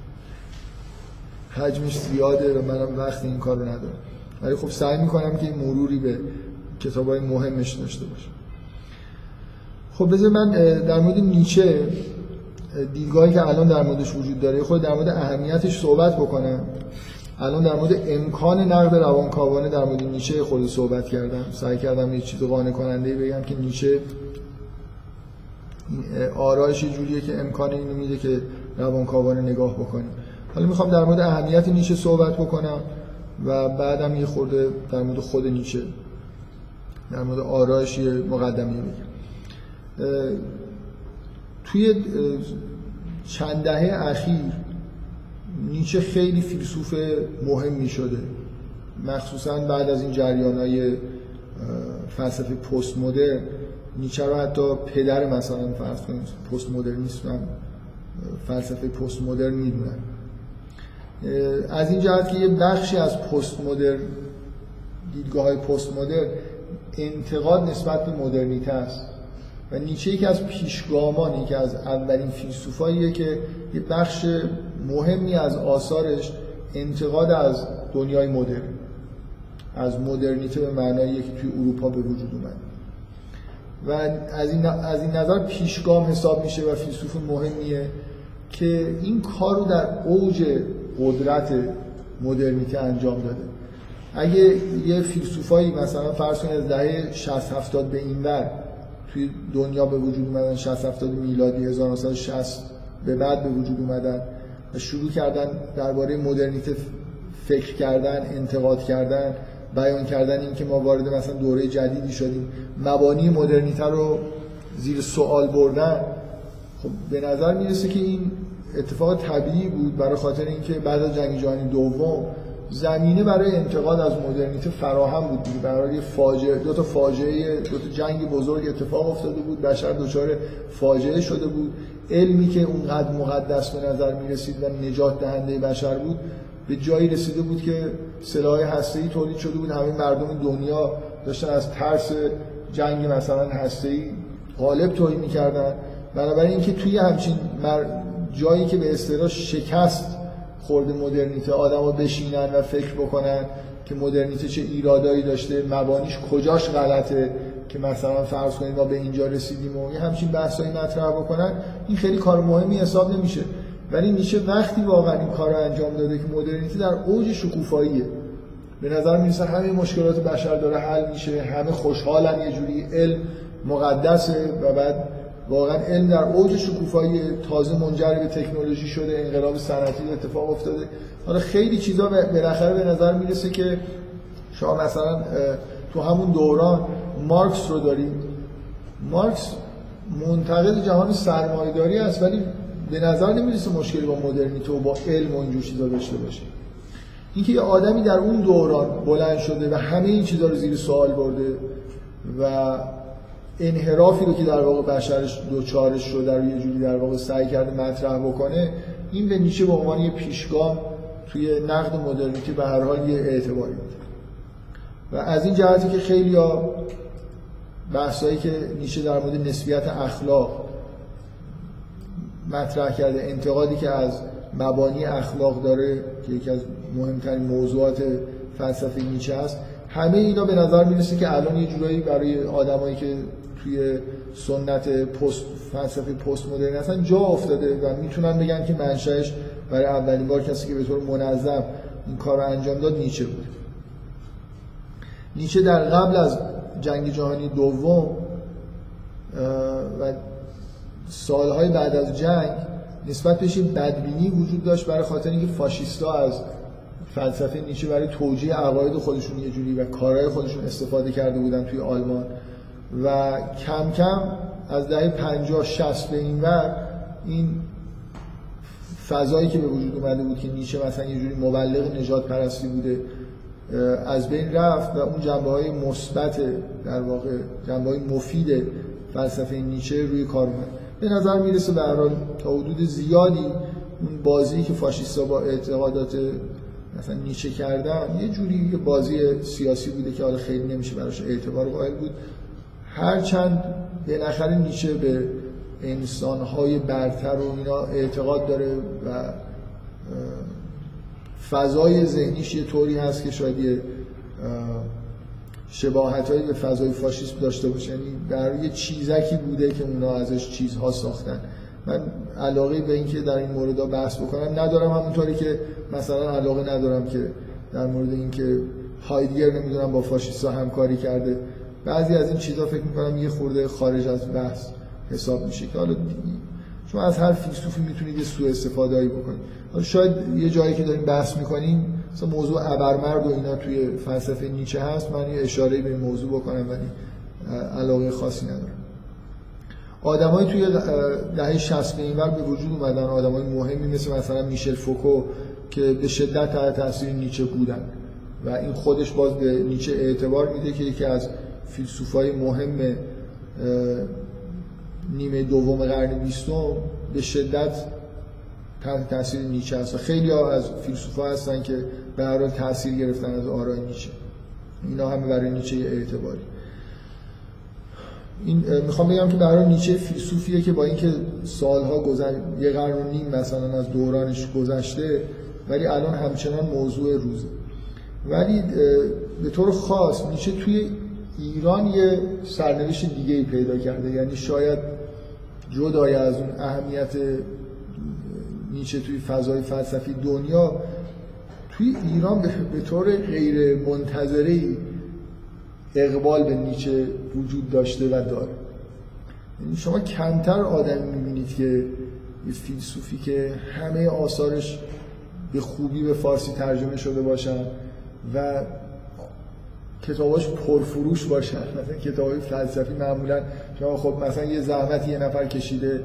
حجمش زیاده و منم وقت این کار رو ندارم، ولی خب سعی میکنم که مروری به کتابای مهمش داشته باشم. خب بذار من در مورد نیچه دیدگاهی که الان در موردش وجود داره خود در مورد اهمیتش صحبت بکنم. الان در مورد امکان نقد روانکاوانه در مورد نیچه خود صحبت کردم، سعی کردم یه چیز قانع کننده بگم که نیچه آرایش جوریه که امکان اینو میده که روانکاوانه نگاه بکنیم. حالا میخوام در مورد اهمیت نیچه صحبت بکنم و بعدم یه خورده در مورد خود نیچه، در مورد آرایش یه مقدمه بگم. توی چند دهه اخیر نیچه خیلی فیلسوف مهمی شده، مخصوصا بعد از این جریان‌های فلسفه پست مدرن. نیچه رو حتی پدر مثلا فرض کنید پست مدرنیستان فلسفه پست مدرن میدونن. از این جهت که یه بخشی از پست مدرن، دیدگاه‌های پست مدرن انتقاد نسبت به مدرنیته است و نیچه یکی از پیشگامانی که از اولین فیلسوفاییه که یه بخش مهمی از آثارش انتقاد از دنیای مدرن، از مدرنیته به معنایی که توی اروپا به وجود اومد و از این از این نظر پیشگام حساب میشه و فیلسوف مهمیه که این کار رو در اوج قدرت مدرنیته انجام داده. اگه یه فیلسوفایی مثلا فرض کنید از دهه شصت هفتاد به این ور توی دنیا به وجود اومدن، شصت هفتاد میلادی هزار و نهصد و شصت به بعد به وجود اومدن و شروع کردن درباره مدرنیته فکر کردن، انتقاد کردن، بیان کردن این که ما وارد مثلا دوره جدیدی شدیم، مبانی مدرنیته رو زیر سوال بردن. خب به نظر میرسه که این اتفاق طبیعی بود برای خاطر اینکه بعد از جنگ جهانی دوم زمینه برای انتقاد از مدرنیته فراهم بود دیگه. برای یه فاجعه، دو تا فاجعه، دو تا جنگ بزرگ اتفاق افتاده بود، بشر دچار فاجعه شده بود. علمی که اونقدر مقدس به نظر میرسید و نجات دهنده بشر بود به جایی رسیده بود که سلاح هسته‌ای تولید شده بود، همه مردم دنیا داشتن از ترس جنگ مثلا هسته‌ای غالب توهین می‌کردن. بنابراین اینکه توی همچین مر... جایی که به اصطلاح شکست خورده مدرنیته، آدم‌ها بشینن و فکر بکنن که مدرنیته چه ایرادایی داشته، مبانیش کجاش غلطه که مثلا فرض کنید ما به اینجا رسیدیم و یه همچین بحثایی مطرح بکنن، این خیلی کار مهمی حساب نمیشه. ولی نیچه وقتی واقعا این کار رو انجام داده که مدرنیته در اوج شکوفاییه، به نظر میرسه همه مشکلات بشر داره حل میشه، همه خوشحالن، یه جوری علم مقدسه و بعد واقعا علم در اوج شکوفایی تازه منجر به تکنولوژی شده، انقلاب صنعتی اتفاق افتاده. حالا خیلی چیزا بالاخره به نظر میرسه که شما مثلا تو همون دوران مارکس رو دارید. مارکس منتقد جهان سرمایه‌داری است ولی به نظر نمیرسه مشکلی با مدرنیته و با علم و اینجور چیزا داشته باشه. اینکه یه آدمی در اون دوران بلند شده و همه این چیزا رو زیر سوال برده و انحرافی رو که در واقع بشرش دوچارش شده رو یه جوری در واقع سعی کرده مطرح بکنه، این به نیچه به عنوان یه پیشگام توی نقد مدرنیته به هر حال یه اعتباری میده. و از این جهتی که خیلی‌ها بحثایی که نیچه در مورد نسبیت اخلاق مطرح کرده، انتقادی که از مبانی اخلاق داره که یکی از مهمترین موضوعات فلسفه نیچه است، همه اینا به نظر میرسه که الان یه جورایی برای آدمایی که توی سنت پست فلسفه پست مدرن هستن جا افتاده و میتونن بگن که منشأش برای اولین بار کسی که به طور منظم این کار رو انجام داد نیچه بود. نیچه در قبل از جنگ جهانی دوم و سالهای بعد از جنگ نسبت بهش بدبینی وجود داشت برای خاطر اینکه فاشیستا از فلسفه نیچه برای توجیه عقاید خودشون یه جوری و کارهای خودشون استفاده کرده بودن توی آلمان و کم کم از دهه پنجاه شصت به این ور این فضایی که به وجود اومده بود که نیچه مثلا یه جوری مبلغ نجات پرستی بوده از بین رفت و اون جنبه‌های مثبت در واقع جنبه‌های مفید فلسفه نیچه روی کار اومد. به نظر میرسه به هر حال تا حدود زیادی اون بازی که فاشیستا با اعتقادات مثلا نیچه کردن یه جوری یه بازی سیاسی بوده که حالا خیلی نمیشه براش اعتبار قائل بود، هرچند بالاخره نیچه به انسان‌های برتر و اینا اعتقاد داره و فضای ذهنیش یه طوری هست که شاید یه شباهتایی به فضای فاشیسم داشته باشه، یعنی در یه چیزکی بوده که اونا ازش چیزها ساختن. من علاقه به این که در این مورد بحث بکنم ندارم، همونطوری که مثلا علاقه ندارم که در مورد این که هایدگر نمیدونم با فاشیست‌ها همکاری کرده. بعضی از این چیزها فکر می‌کنم یه خورده خارج از بحث حساب میشه که حالا شما از هر فیلسوفی میتونید یه سوء استفاده‌ای بکنید. حالا شاید یه جایی که داریم بحث می‌کنیم مثلا موضوع ابرمرد و اینا توی فلسفه نیچه هست، من یه اشاره‌ای به این موضوع بکنم ولی علاقه خاصی ندارم. آدمای توی دهه شصت به اینور به وجود اومدن، آدمای مهمی مثل مثلا میشل فوکو که به شدت تحت تاثیر نیچه بودن و این خودش باز به نیچه اعتبار میده که یکی از فیلسوفای مهم نیمه دوم قرن بیستم به شدت تحت تاثیر نیچه هست. خیلی ها از فیلسوفا هستن که به هر حال تاثیر گرفتن از آرای نیچه، اینا همه برای نیچه اعتباری. این میخوام بگم که برای نیچه فیلسوفیه که با اینکه سالها گذشت، یه قرن و نیم مثلا از دورانش گذشته، ولی الان همچنان موضوع روزه. ولی به طور خاص نیچه توی ایران یه سرنوشت دیگه‌ای پیدا کرده، یعنی شاید جدای از اون اهمیت نیچه توی فضای فلسفی دنیا، توی ایران به طور غیر منتظره‌ای اقبال به نیچه وجود داشته و داره. یعنی شما کمتر آدمی می‌بینید که یه فیلسوفی که همه آثارش به خوبی به فارسی ترجمه شده باشن و کتاباش پرفروش باشن. مثلا کتابای فلسفی معمولا شما خب مثلا یه زحمتی یه نفر کشیده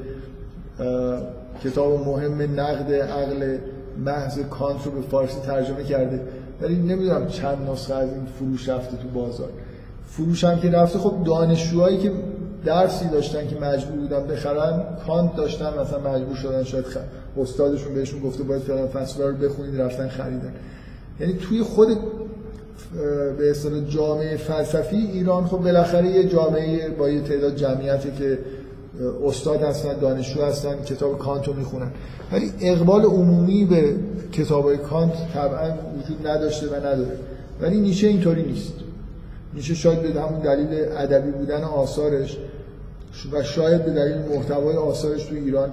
کتاب مهم نقد عقل محض کانت رو به فارسی ترجمه کرده، ولی نمیدونم چند نسخه از این فروش رفته تو بازار. فروش هم که رفته، خب دانشجوهایی که درسی داشتن که مجبور بودن بخرن کانت داشتن، مثلا مجبور شدن، شاید خ... استادشون بهشون گفته باید فلان فصل رو بخونید، رفتن خریدن. یعنی توی خود به اصطلاح جامعه فلسفی ایران خب بالاخره یه جامعه با یه تعداد جمعیتی که استاد هستن، دانشجو هستن، کتاب کانت رو میخونن، ولی اقبال عمومی به کتابای کانت طبعا وجود نداشته و نداره. ولی نیچه اینطوری نیست. نیچه شاید به همون دلیل ادبی بودن آثارش و شاید به دلیل محتوای آثارش تو ایران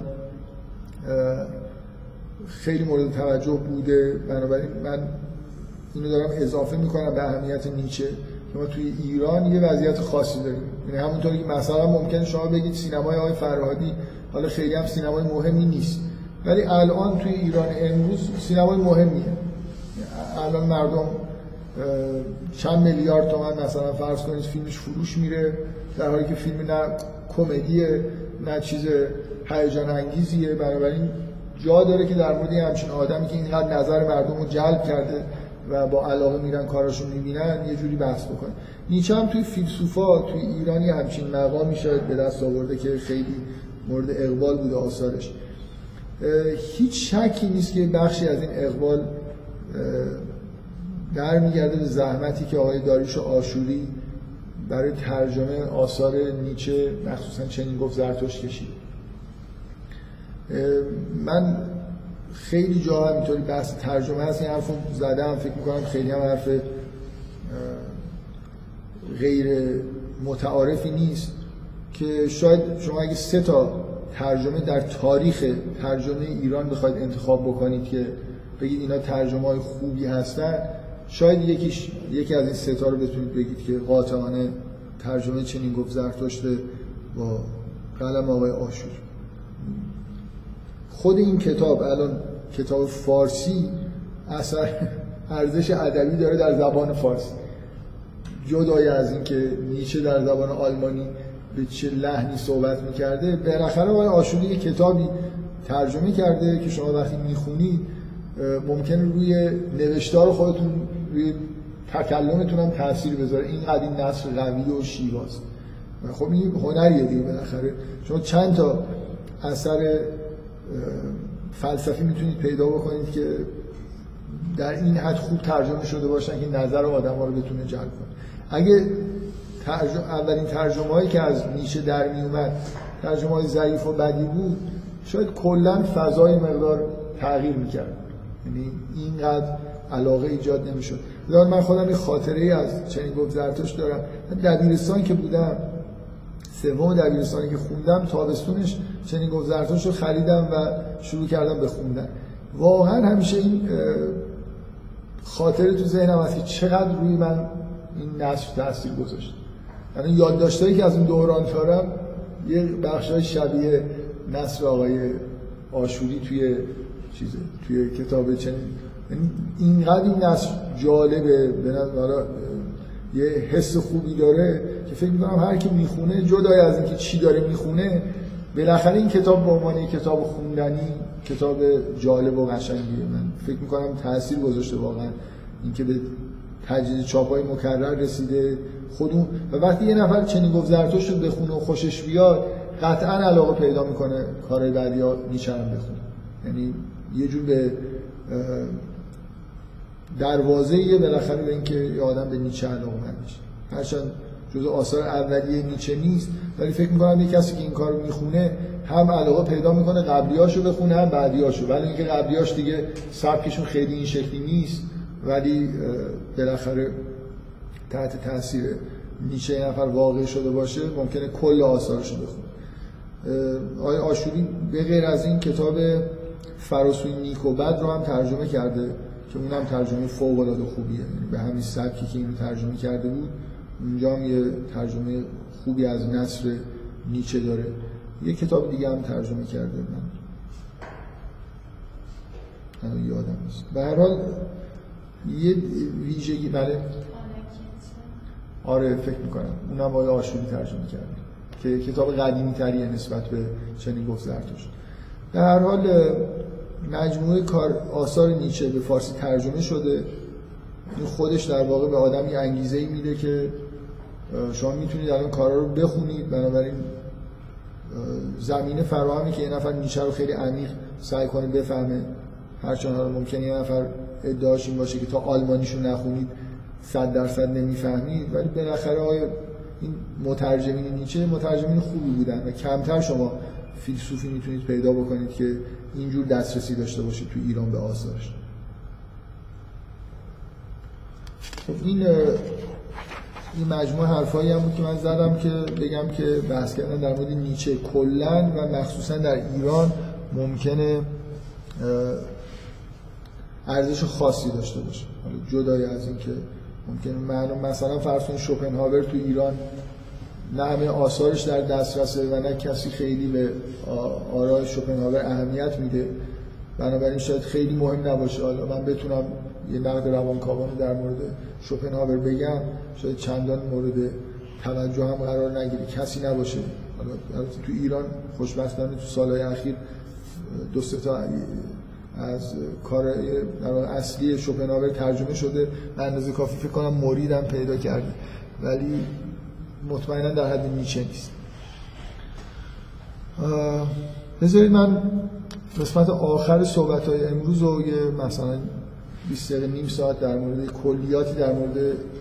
خیلی مورد توجه بوده. بنابراین من اینو دارم اضافه میکنم به اهمیت نیچه که ما توی ایران یه وضعیت خاصی داریم. یعنی همونطوری که مثلا ممکنه شما بگید سینمای آقای فرهادی حالا خیلی هم سینمای مهمی نیست، ولی الان توی ایران امروز سینمای مهمیه. الان مردم چند میلیارد تومان مثلا فرض کنید فیلمش فروش میره، در حالی که فیلم نه کمدیه نه چیز هیجان انگیزیه. بنابراین جا داره که در مورد همچین آدمی که اینقدر نظر مردم رو جلب کرده و با علاقه میرن کاراشون میبینن یه جوری بحث بکنه. نیچه هم توی فیلسوفا توی ایرانی همچین مقامی شاید به دست آورده که خیلی مورد اقبال بوده آثارش. هیچ شکی نیست که بخشی از این اقبال برمیگرده به زحمتی که آقای داریوش آشوری برای ترجمه آثار نیچه مخصوصا چنین گفت زرتشت کشید. من خیلی جا همینطوری بحث ترجمه هست، این حرف رو زدم، فکر میکنم خیلی هم حرف غیر متعارفی نیست که شاید شما اگه سه تا ترجمه در تاریخ ترجمه ایران بخواید انتخاب بکنید که بگید اینا ترجمه های خوبی هستن، شاید یکیش یکی از این سه تا رو بتونید بگید که قاطعانه ترجمه چنین گفت زرتشت با قلم آقای آشوری. خود این کتاب الان کتاب فارسی اثر ارزش ادبی داره در زبان فارسی، جدای از این که نیچه در زبان آلمانی به چه لحنی صحبت میکرده. بالاخره آقای آشوری یک کتابی ترجمه کرده که شما وقتی میخونید ممکنه روی نوشتار خودتون، روی تکلمتون هم تأثیر بذاره. اینقدر این نثر قوی و شیواست. خب این هنریه دیگه. بالاخره شما چند تا اثر فلسفی میتونید پیدا بکنید که در این حد خوب ترجمه شده باشن که نظر آدم‌ها رو بتونه جلب کنه. اگه ترجمه اولین ترجمه‌هایی که از نیچه در می اومد ترجمه‌های ضعیف و بدی بود شاید کلا فضای مقدار تغییر می‌کرد، یعنی اینقدر علاقه ایجاد نمی‌شد. لذا من خودم یه خاطره‌ای از چنین گفت زرتشت دارم. دبیرستان که بودم، سوم دبیرستانی که خوندم، تابستونش چنین گفت زرتشت رو خریدم و شروع کردم به خوندن. واقعا همیشه این خاطره تو ذهنم هست که چقدر روی من این نثر تاثیر گذاشت. یعنی یادداشتایی که از اون دوران دارم یه بخشای شبیه نثر آقای آشوری توی چیزه، توی کتاب چنین. یعنی اینقدر این نثر جالبه، به نظر یه حس خوبی داره که فکر می‌کنم هر کی میخونه جدای از اینکه چی داره میخونه، بالاخره این کتاب به عنوان یک کتاب خوندنی کتاب جالب و قشنگیه. من فکر می‌کنم تأثیر گذاشته واقعا اینکه به تجدید چاپ‌های مکرر رسیده خودمون، و وقتی یه نفر چنین گفت زرتشت رو بخونه و خوشش بیاد قطعاً علاقه پیدا می‌کنه کارهای بعدیا نیچه هم بخونه. یعنی یه جور به دروازه‌ای بالاخره به اینکه یه آدم به نیچه علاقه‌مند بشه. هرچند جزء آثار اولیه نیچه نیست، ولی فکر می‌کنم یه کسی که این کارو میخونه هم علاقه پیدا میکنه قبلیاشو بخونه هم بعدیاشو، ولی اینکه قبلیاش دیگه سبکشون خیلی این شکلی نیست، ولی بالاخره تحت تاثیر نیچه یه نفر واقع شده باشه ممکنه کل آثارشو بخونه. آقای آشوری به غیر از این کتاب فراسوی نیک و بد رو هم ترجمه کرده که اونم ترجمه فوق‌العاده خوبیه، یعنی به همین سبکی که اینو ترجمه کرده بود اونجا هم یه ترجمه خوبی از نثر نیچه داره. یه کتاب دیگه هم ترجمه کرده، من من یادم نیست. به هر حال یه ویژگی بله آره فکر میکنم اونم آقای آشوری ترجمه کرده که کتاب قدیمی تریه نسبت به چنین گفت زرتشت. به هر حال مجموعه کار آثار نیچه به فارسی ترجمه شده. این خودش در واقع به آدم یه انگیزه‌ای میده که شما میتونید الان کارا رو بخونید، بنابراین زمینه فراهمی که یه نفر نیچه رو خیلی عمیق سعی کنه بفهمه. هرچند حالا ممکنه یه نفر ادعاش این باشه که تا آلمانیشو نخونید صد درصد نمیفهمید، ولی بالاخره آیا این مترجمین نیچه مترجمین خوبی بودن و کمتر شما فیلسوفی میتونید پیدا بکنید که اینجور دسترسی داشته باشه تو ایران به آثارش. خب این این مجموعه حرفایی هم بود که من زدم که بگم که بحث کردن در مورد نیچه کلاً و مخصوصاً در ایران ممکنه ارزش خاصی داشته باشه، جدای از این که ممکنه معلوم مثلا فرض کنید شوپنهاور تو ایران نه همه آثارش در دسترسه و نه کسی خیلی به آرای شوپنهاور اهمیت میده، بنابراین شاید خیلی مهم نباشه حالا من بتونم یه نقد روانکاوانه در مورد شوپنهاور بگم، شاید چندان مورد توجه هم قرار نگیره، کسی نباشه. حالا تو ایران خوشبختانه تو سالهای اخیر دو سه تا از کار اصلی شوپنهاور ترجمه شده، به اندازه کافی فکر کنم موریدم پیدا کرده، ولی مطمئنا در حد نیچه نیست. بذارید من قسمت آخر صحبت‌های امروز رو یه مثلا بیست دقیقه نیم ساعت در مورد کلیاتی در مورد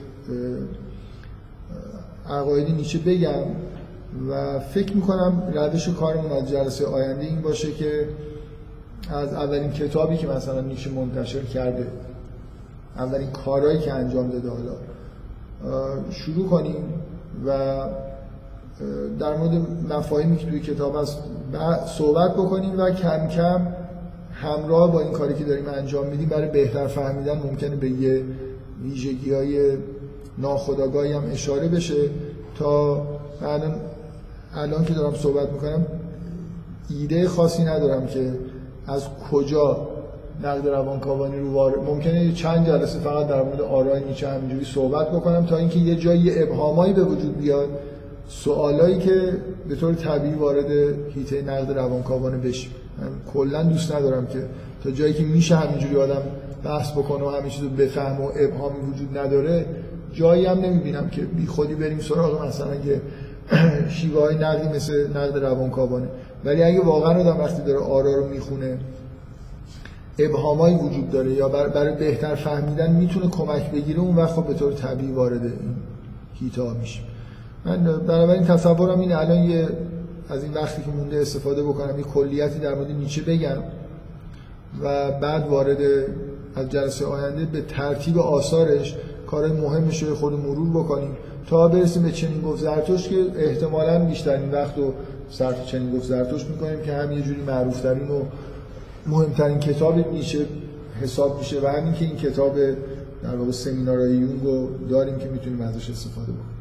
عقاید نیچه بگم و فکر میکنم روش کارمون از جلسه آینده این باشه که از اولین کتابی که مثلا نیچه منتشر کرده، اولین کارهایی که انجام داده حالا شروع کنیم و در مورد مفاهیمی که توی کتاب هست صحبت بکنیم و کم کم همراه با این کاری که داریم انجام میدیم برای بهتر فهمیدن ممکنه به یه ویژگی‌های ناخودآگاهی هم اشاره بشه. تا الان الان که دارم صحبت میکنم ایده خاصی ندارم که از کجا نقد روانکاوانی رو وارد، ممکنه چند جلسه فقط در مورد آرای نیچه همینجوری صحبت بکنم تا اینکه یه جایی ابهامایی به وجود بیاد، سوالایی که به طور طبیعی وارد حیطه نقد روانکاوانه بشه. من کلا دوست ندارم که تا جایی که میشه همینجوری آدم بحث بکنه و همه چیزو بفهمه و ابهامی وجود نداره، جایی هم نمیبینم که بی خودی بریم سراغ مثلا یه شیوه های نقدی مثل نقد روانکاوانه. ولی اگه واقعا آدم وقتی داره آرا رو میخونه ابهامایی وجود داره یا برای بهتر فهمیدن میتونه کمک بگیره، اون وقت خب به طور طبیعی وارد این حیطه ها میشه. من بنابراین تصورم این الان یه از این وقتی که مونده استفاده بکنم، یه کلیتی در مورد نیچه بگم و بعد وارد از جلسه آینده به ترتیب آثارش کارهای مهمش رو خود مرور بکنیم تا برسیم به چنین گفت زرتشت که احتمالاً بیشترین وقت رو صرف چنین گفت زرتشت می‌کنیم که هم یه جوری معروف‌ترین و مهمترین کتاب نیچه حساب میشه و همین که این کتاب در واقع سمینارهای یونگ رو داریم که میتونیم ازش استفاده بکنیم.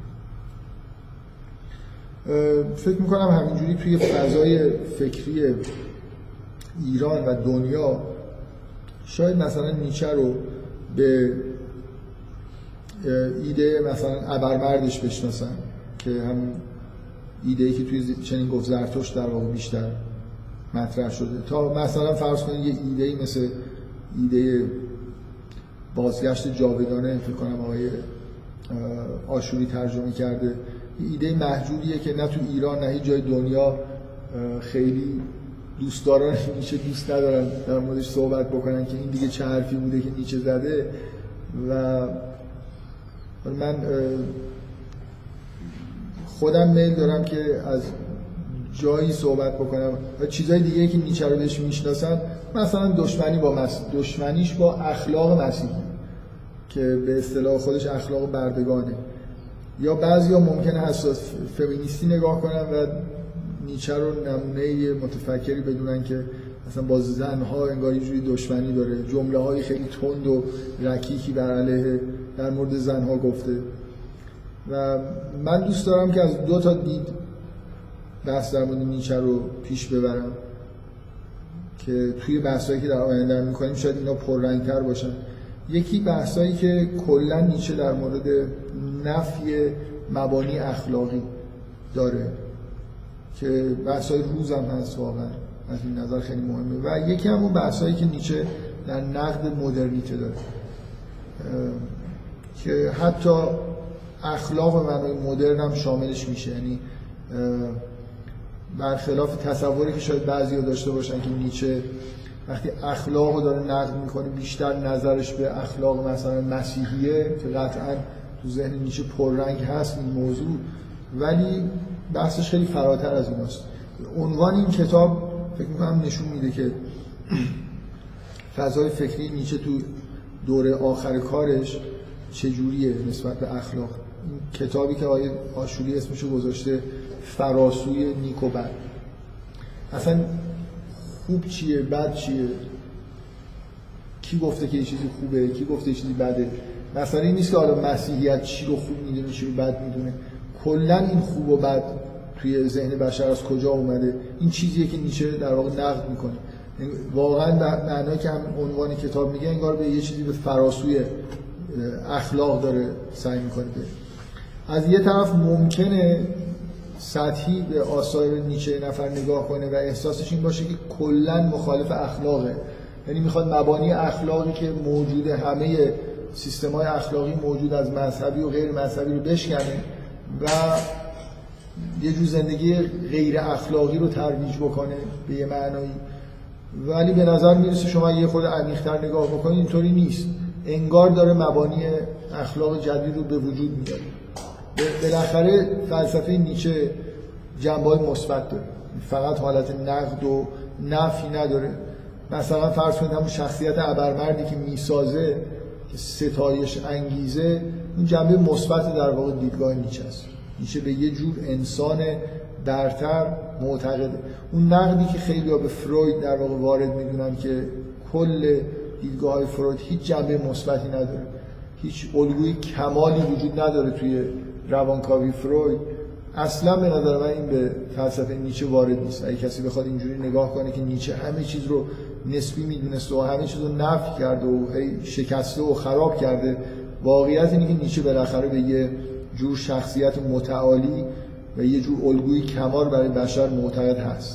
فکر میکنم همینجوری توی فضای فکری ایران و دنیا شاید مثلا نیچه رو به ایده مثلا ابرمردش بشناسن که هم ایده‌ای که توی چنین گفت زرتشت در واقع بیشتر مطرح شده، تا مثلا فرض کنید یه ایده‌ای مثل ایده بازگشت جاودانه فکر کنم آقای آشوری ترجمه کرده، ایده محجوریه که نه تو ایران نه هیچ جای دنیا خیلی دوستداران نیچه دوست ندارن در موردش صحبت بکنن که این دیگه چه حرفی بوده که نیچه زده. و من خودم میل دارم که از جایی صحبت بکنم و چیزای دیگه که نیچه رو بهش میشناسن، مثلا دشمنی با مس... دشمنیش با اخلاق مسیحی که به اصطلاح خودش اخلاق بردگانه، یا بعضیا ممکنه حساس فمینیستی نگاه کنن و نیچه رو نمونه متفکری بدونن که مثلا با زنها انگار یه جوری دشمنی داره، جمله های خیلی تند و رکیکی بر علیه در مورد زنها گفته. و من دوست دارم که از دو تا دید بحث در مورد نیچه رو پیش ببرم که توی بحثایی که در آینده می‌کنیم شاید اینا پررنگ‌تر باشن. یکی بحثایی که کلا نیچه در مورد نفی مبانی اخلاقی داره که بحثای روز هم هست، واقعا از این نظر خیلی مهمه. و یکی هم اون بحثایی که نیچه در نقد مدرنیته داره که حتی اخلاق و معنای مدرن هم شاملش میشه، یعنی برخلاف تصوری که شاید بعضی‌ها داشته باشن که نیچه وقتی اخلاق رو داره نقد میکنه بیشتر نظرش به اخلاق مثلا مسیحیه که قطعا تو ذهن نیچه پررنگ هست این موضوع، ولی بحثش خیلی فراتر از ایناست. عنوان این کتاب فکر میکنم نشون میده که فضای فکری نیچه تو دوره آخر کارش چجوریه نسبت به اخلاق. این کتابی که آقای آشوری اسمشو گذاشته فراسوی نیک و بد، اصلا خوب چیه بد چیه، کی گفته که یه چیزی خوبه کی گفته یه چیزی بده، مثلا این نیست که حالا مسیحیت چی رو خوب میدونه چی رو بد میدونه، کلا این خوب و بد توی ذهن بشر از کجا اومده، این چیزیه که نیچه در واقع نقد میکنه. واقعا معنایی که هم عنوان کتاب میگه انگار به یه چیزی به فراسوی اخلاق داره سعی میکنه بره. از یه طرف ممکنه سطحی به آثار نیچه نفر نگاه کنه و احساسش این باشه که کلا مخالف اخلاقه، یعنی میخواد مبانی اخلاقی که موجوده، همه سیستم‌های اخلاقی موجود از مذهبی و غیر مذهبی رو بشکنه و یه جور زندگی غیر اخلاقی رو ترویج بکنه به یه معنایی. ولی به نظر میرسه شما یه خود عمیق‌تر نگاه بکنید اینطوری نیست، انگار داره مبانی اخلاق جدید رو به وجود میاره. بالاخره فلسفه نیچه جنبه‌های مثبت داره، فقط حالت نقد و نفی نداره. مثلا فرض کنید همون شخصیت ابرمردی که میسازه که ستایش انگیزه، این جنبه مثبت در واقع دیدگاه نیچه است. نیچه به یه جور انسان برتر معتقده. اون نقدی که خیلی‌ها به فروید در واقع وارد میدونن که کل دیدگاه‌های فروید هیچ جنبه مثبتی نداره، هیچ الگوی کمالی وجود نداره توی روانکاوی فروید، اصلا به نظر من این به فلسفه نیچه وارد نیست. اگه کسی بخواد اینجوری نگاه کنه که نیچه همه چیز رو نسبی میدونسته و همه چیز رو نفی کرده و شکسته و خراب کرده، واقعیت اینه که نیچه بالاخره به یه جور شخصیت متعالی و یه جور الگوی کمال برای بشر معتقد هست.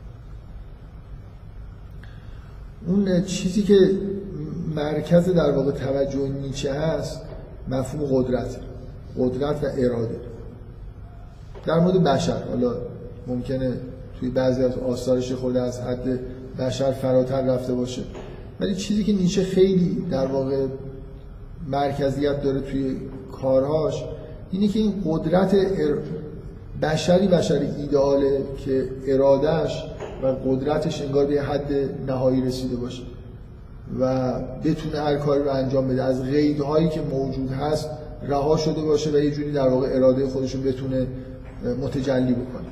اون چیزی که مرکز در واقع توجه نیچه هست مفهوم قدرت قدرت و اراده در مورد بشر. حالا ممکنه توی بعضی از آثارش خود از حد بشر فراتر رفته باشه، ولی چیزی که نیچه خیلی در واقع مرکزیت داره توی کارهاش اینه که این قدرت ار... بشری بشری ایدئاله که ارادهش و قدرتش انگار به حد نهایی رسیده باشه و بتونه هر کاری رو انجام بده، از قیدهایی که موجود هست رها شده باشه و یه جوری در واقع اراده خودش رو بتونه متجلی بکنه.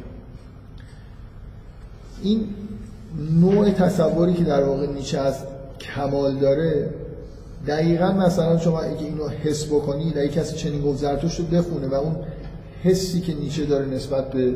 این نوع تصوری که در واقع نیچه از کمال داره، دقیقاً مثلا شما اگه اینو حس بکنید، اگه کسی چنین گفت زرتشت رو بخونه و اون حسی که نیچه داره نسبت به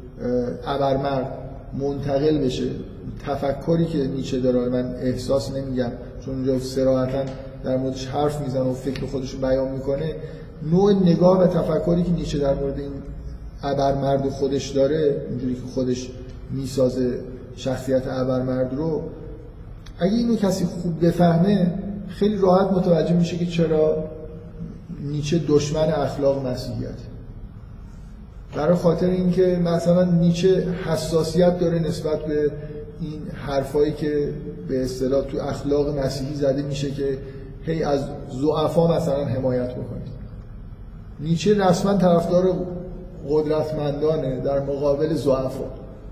ابرمرد منتقل بشه، تفکری که نیچه داره، من احساس نمیگم چون اونجا صراحتاً در موردش حرف میزنه و فکر خودش رو بیان میکنه، نوع نگاه و تفکری که نیچه در مورد این ابرمرد خودش داره، اینجوری که خودش میسازه شخصیت ابرمرد رو، اگه اینو کسی خوب بفهمه خیلی راحت متوجه میشه که چرا نیچه دشمن اخلاق مسیحیت. برای خاطر اینکه مثلا نیچه حساسیت داره نسبت به این حرفایی که به اصطلاح تو اخلاق مسیحی زده میشه که هی از ضعفا مثلا حمایت بکنید. نیچه رسما طرفدار قدرتمندانه در مقابل ضعفا.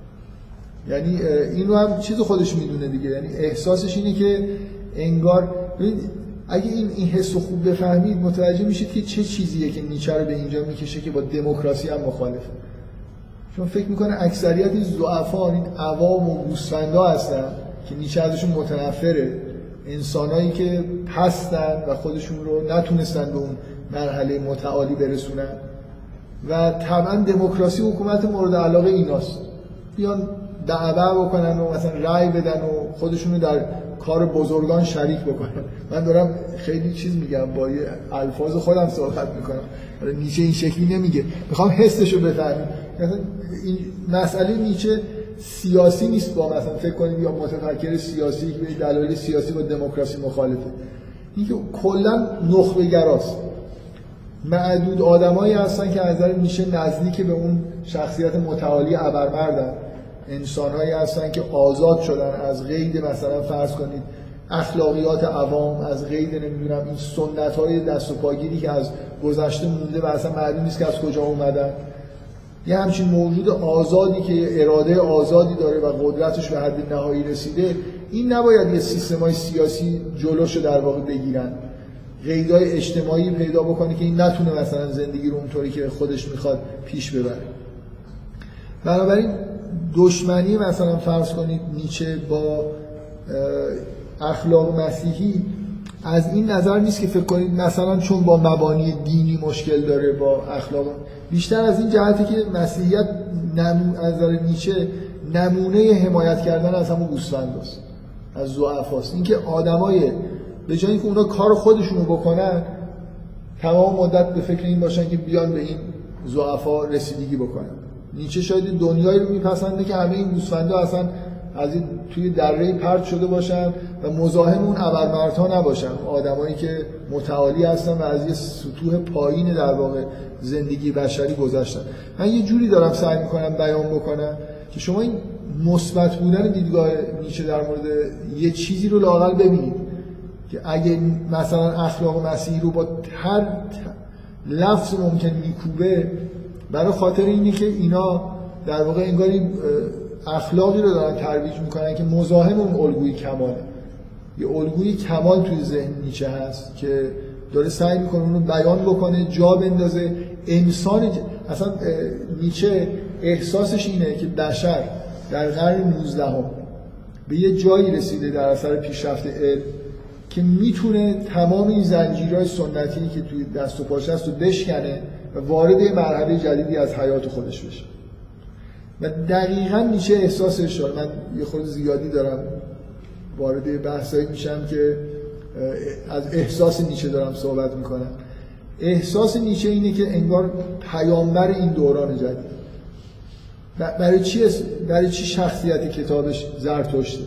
یعنی اینو هم چیز خودش میدونه دیگه، یعنی احساسش اینه که انگار اگه این این حس رو خوب بفهمید متوجه میشید که چه چیزیه که نیچه رو به اینجا میکشه که با دموکراسی هم مخالفه. چون فکر میکنه اکثریت این ضعفا این عوام و گوسفندا هستن که نیچه ازشون متنفره، انسانایی که پستن و خودشون رو نتونستن به اون مرحله متعالی برسونن و طبعا دموکراسی حکومت مورد علاقه ایناست، بیان دعوا بکنن و مثلا رأی بدن و خودشون رو در کار بزرگان شریک بکنن. من دارم خیلی چیز میگم، با یه الفاظ خودم صحبت میکنم، نیچه این شکلی نمیگه، میخوام حسش رو بفهمیم. مثلا این مسئله نیچه سیاسی نیست، با مثلا فکر کنید یا متفکر سیاسی که به دلایل سیاسی با دموکراسی مخالفه، اینکه کلا نخبه گراست. معدود آدمایی هستن که از نظر نیچه نزدیک به اون شخصیت متعالی ابرمردن، انسان‌هایی هستن که آزاد شدن از قید مثلا فرض کنید اخلاقیات عوام، از قید نمیدونم این سنت‌های دست و پاگیری که از گذشته مونده و اصلا معلوم نیست که از کجا اومدن. یه همچین موجود آزادی که اراده آزادی داره و قدرتش به حد نهایی رسیده، این نباید یه سیستم‌های سیاسی جلوشو در واقع بگیرن، قیدای اجتماعی پیدا بکنه که این نتونه مثلا زندگی رو اونطوری که خودش میخواد پیش ببره. بنابراین دشمنی مثلا فرض کنید نیچه با اخلاق مسیحی از این نظر نیست که فکر کنید مثلا چون با مبانی دینی مشکل داره با اخلاق، بیشتر از این جهتی که مسیحیت از نظر نیچه نمونه حمایت کردن از همون گوسفنداست، از ضعفاست. اینکه آدمای به جای اینکه اونا کار خودشونو بکنن تمام مدت به فکر این باشن که بیان به این ضعفا رسیدگی بکنن. نیچه شاید دنیایی رو میپسنده که همه این گوسفندا اصلا از این توی دره پرت شده باشن و مزاحم اون ابرمردها نباشن، آدمایی که متعالی هستن و از یه سطوح پایین در واقع زندگی بشری گذشتن. من یه جوری دارم سعی میکنم بیان بکنم که شما این مثبت بودن دیدگاه نیچه در مورد یه چیزی رو لااقل ببینید که اگه مثلا اخلاق مسیحی رو با هر لفظ ممکن میکوبه، برای خاطر اینه که اینا در واقع انگار این اخلاقی رو دارن ترویج میکنن که مزاحم اون الگوی کماله. یه الگوی کمال توی ذهن نیچه هست که داره سعی میکنه اون رو بیان بکنه، جا بندازه. انسان اصلا نیچه احساسش اینه که بشر در قرن نوزدهم به یه جایی رسیده در اثر پیشرفت علم که میتونه تمام این زنجیرهای سنتی که توی دست و پاش هست رو بشکنه و وارد یه مرحله جدیدی از حیات خودش بشه. و دقیقاً نیچه احساسش شد. من یه خورده زیادی دارم وارد بحثایی میشم که از احساس نیچه دارم صحبت میکنم. احساس نیچه اینه که انگار پیامبر این دوران جدید. برای چی برای چی شخصیت کتابش زرتشته؟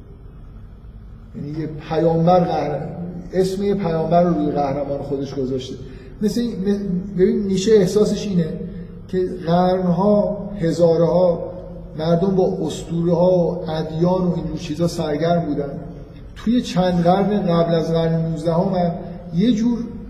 یعنی یه پیامبر قهرمان، اسم یه پیامبر رو روی قهرمان خودش گذاشته. مثل ببین نیچه احساسش اینه که قرنها، هزارها مردم با اسطوره‌ها و ادیان و اینجور چیزا سرگرم بودن. توی چند قرن قبل از قرن نوزدهم هم یه جور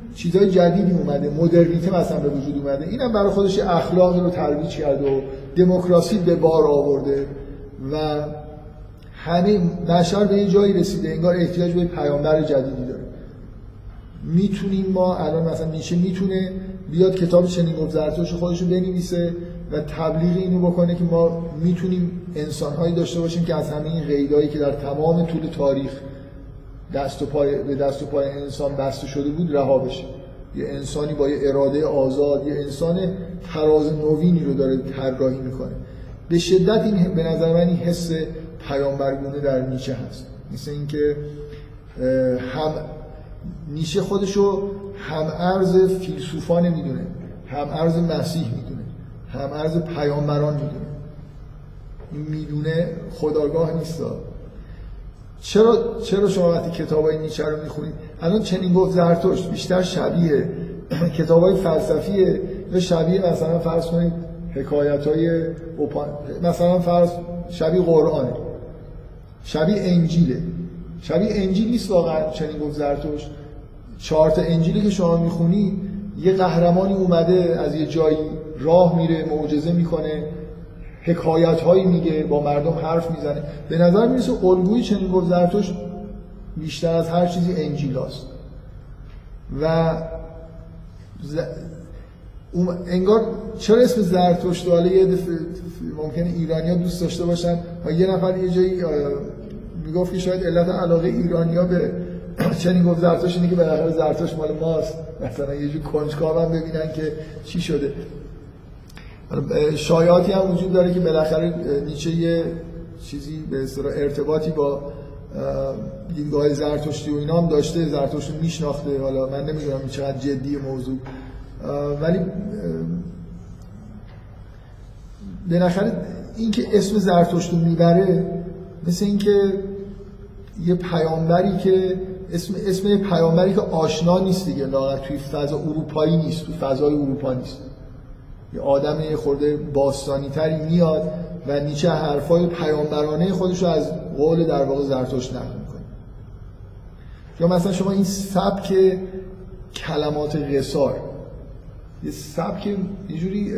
چیزای جدیدی اومده، مدرنیته مثلا به وجود اومده، اینم برای خودش اخلاقی رو ترویج کرده و دموکراسی به بار آورده و همه بشر به یه جایی رسیده انگار احتیاج به پیامبر جدیدی داره. میتونیم ما الان مثلا نیچه میتونه بیاد کتاب چنین گفت زرتشت خودش رو بنویسه و تبلیغ اینو بکنه که ما میتونیم انسان‌هایی داشته باشیم که از همه این قیدایی که در تمام طول تاریخ دست و پای به دست و پای انسان بسته شده بود رها بشه. یه انسانی با یه اراده آزاد، یه انسان تراز نوینی رو داره طراحی میکنه. به شدت این به نظر من این حس پیامبرگونه در نیچه هست. مثل اینکه هم نیچه خودشو هم ارز فیلسوفان میدونه، هم ارز مسیح میدونه، هم ارز پیامبران میدونه. این میدونه خودآگاه نیست. چرا چرا شما وقتی کتابای نیچه رو میخونید الان چنین گفت زرتشت بیشتر شبیه کتابای فلسفیه یا شبیه مثلا فرض کنید حکایتای مثلا فرض شبیه قرآنه، شبیه انجیله؟ شبیه انجیل نیست واقعا. چنین گفت زرتشت چهار تا انجیلی که شما میخونید یه قهرمانی اومده از یه جایی راه میره، معجزه میکنه، حکایت هایی میگه، با مردم حرف میزنه. به نظر میرسه الگوی چنین گفت زرتشت بیشتر از هر چیزی انجیل هست و ز... انگار چرا اسم زرتشت حالا یه دفعه ممکنه ایرانی‌ها دوست داشته باشن و یه نفر یه جایی میگفت که شاید علت علاقه ایرانی‌ها به چنین گفت زرتشت اینه که بالاخره زرتشت مال ماست، مثلا یه جور کنجکاو هم ببینن که چی شده. شایعاتی هم وجود داره که بالاخره نیچه یه چیزی به اصطلاح ارتباطی با دیدگاه زرتشتی و اینا هم داشته، زرتشت رو میشناخته. حالا من نمیدونم چقدر جدی موضوع، ولی بالاخره این که اسم زرتشت رو میبره مثل این که یه پیامبری که اسم اسم یه پیامبری که آشنا نیست دیگه، لااقل توی فضا اروپایی نیست، توی فضای اروپا نیست. یه آدم یه خورده باستانی تری میاد و نیچه حرفای پیامبرانه خودش رو از قول در واقع زرتشت نقل میکنه. یا مثلا شما این سبک کلمات قصار، یه سبک یه جوری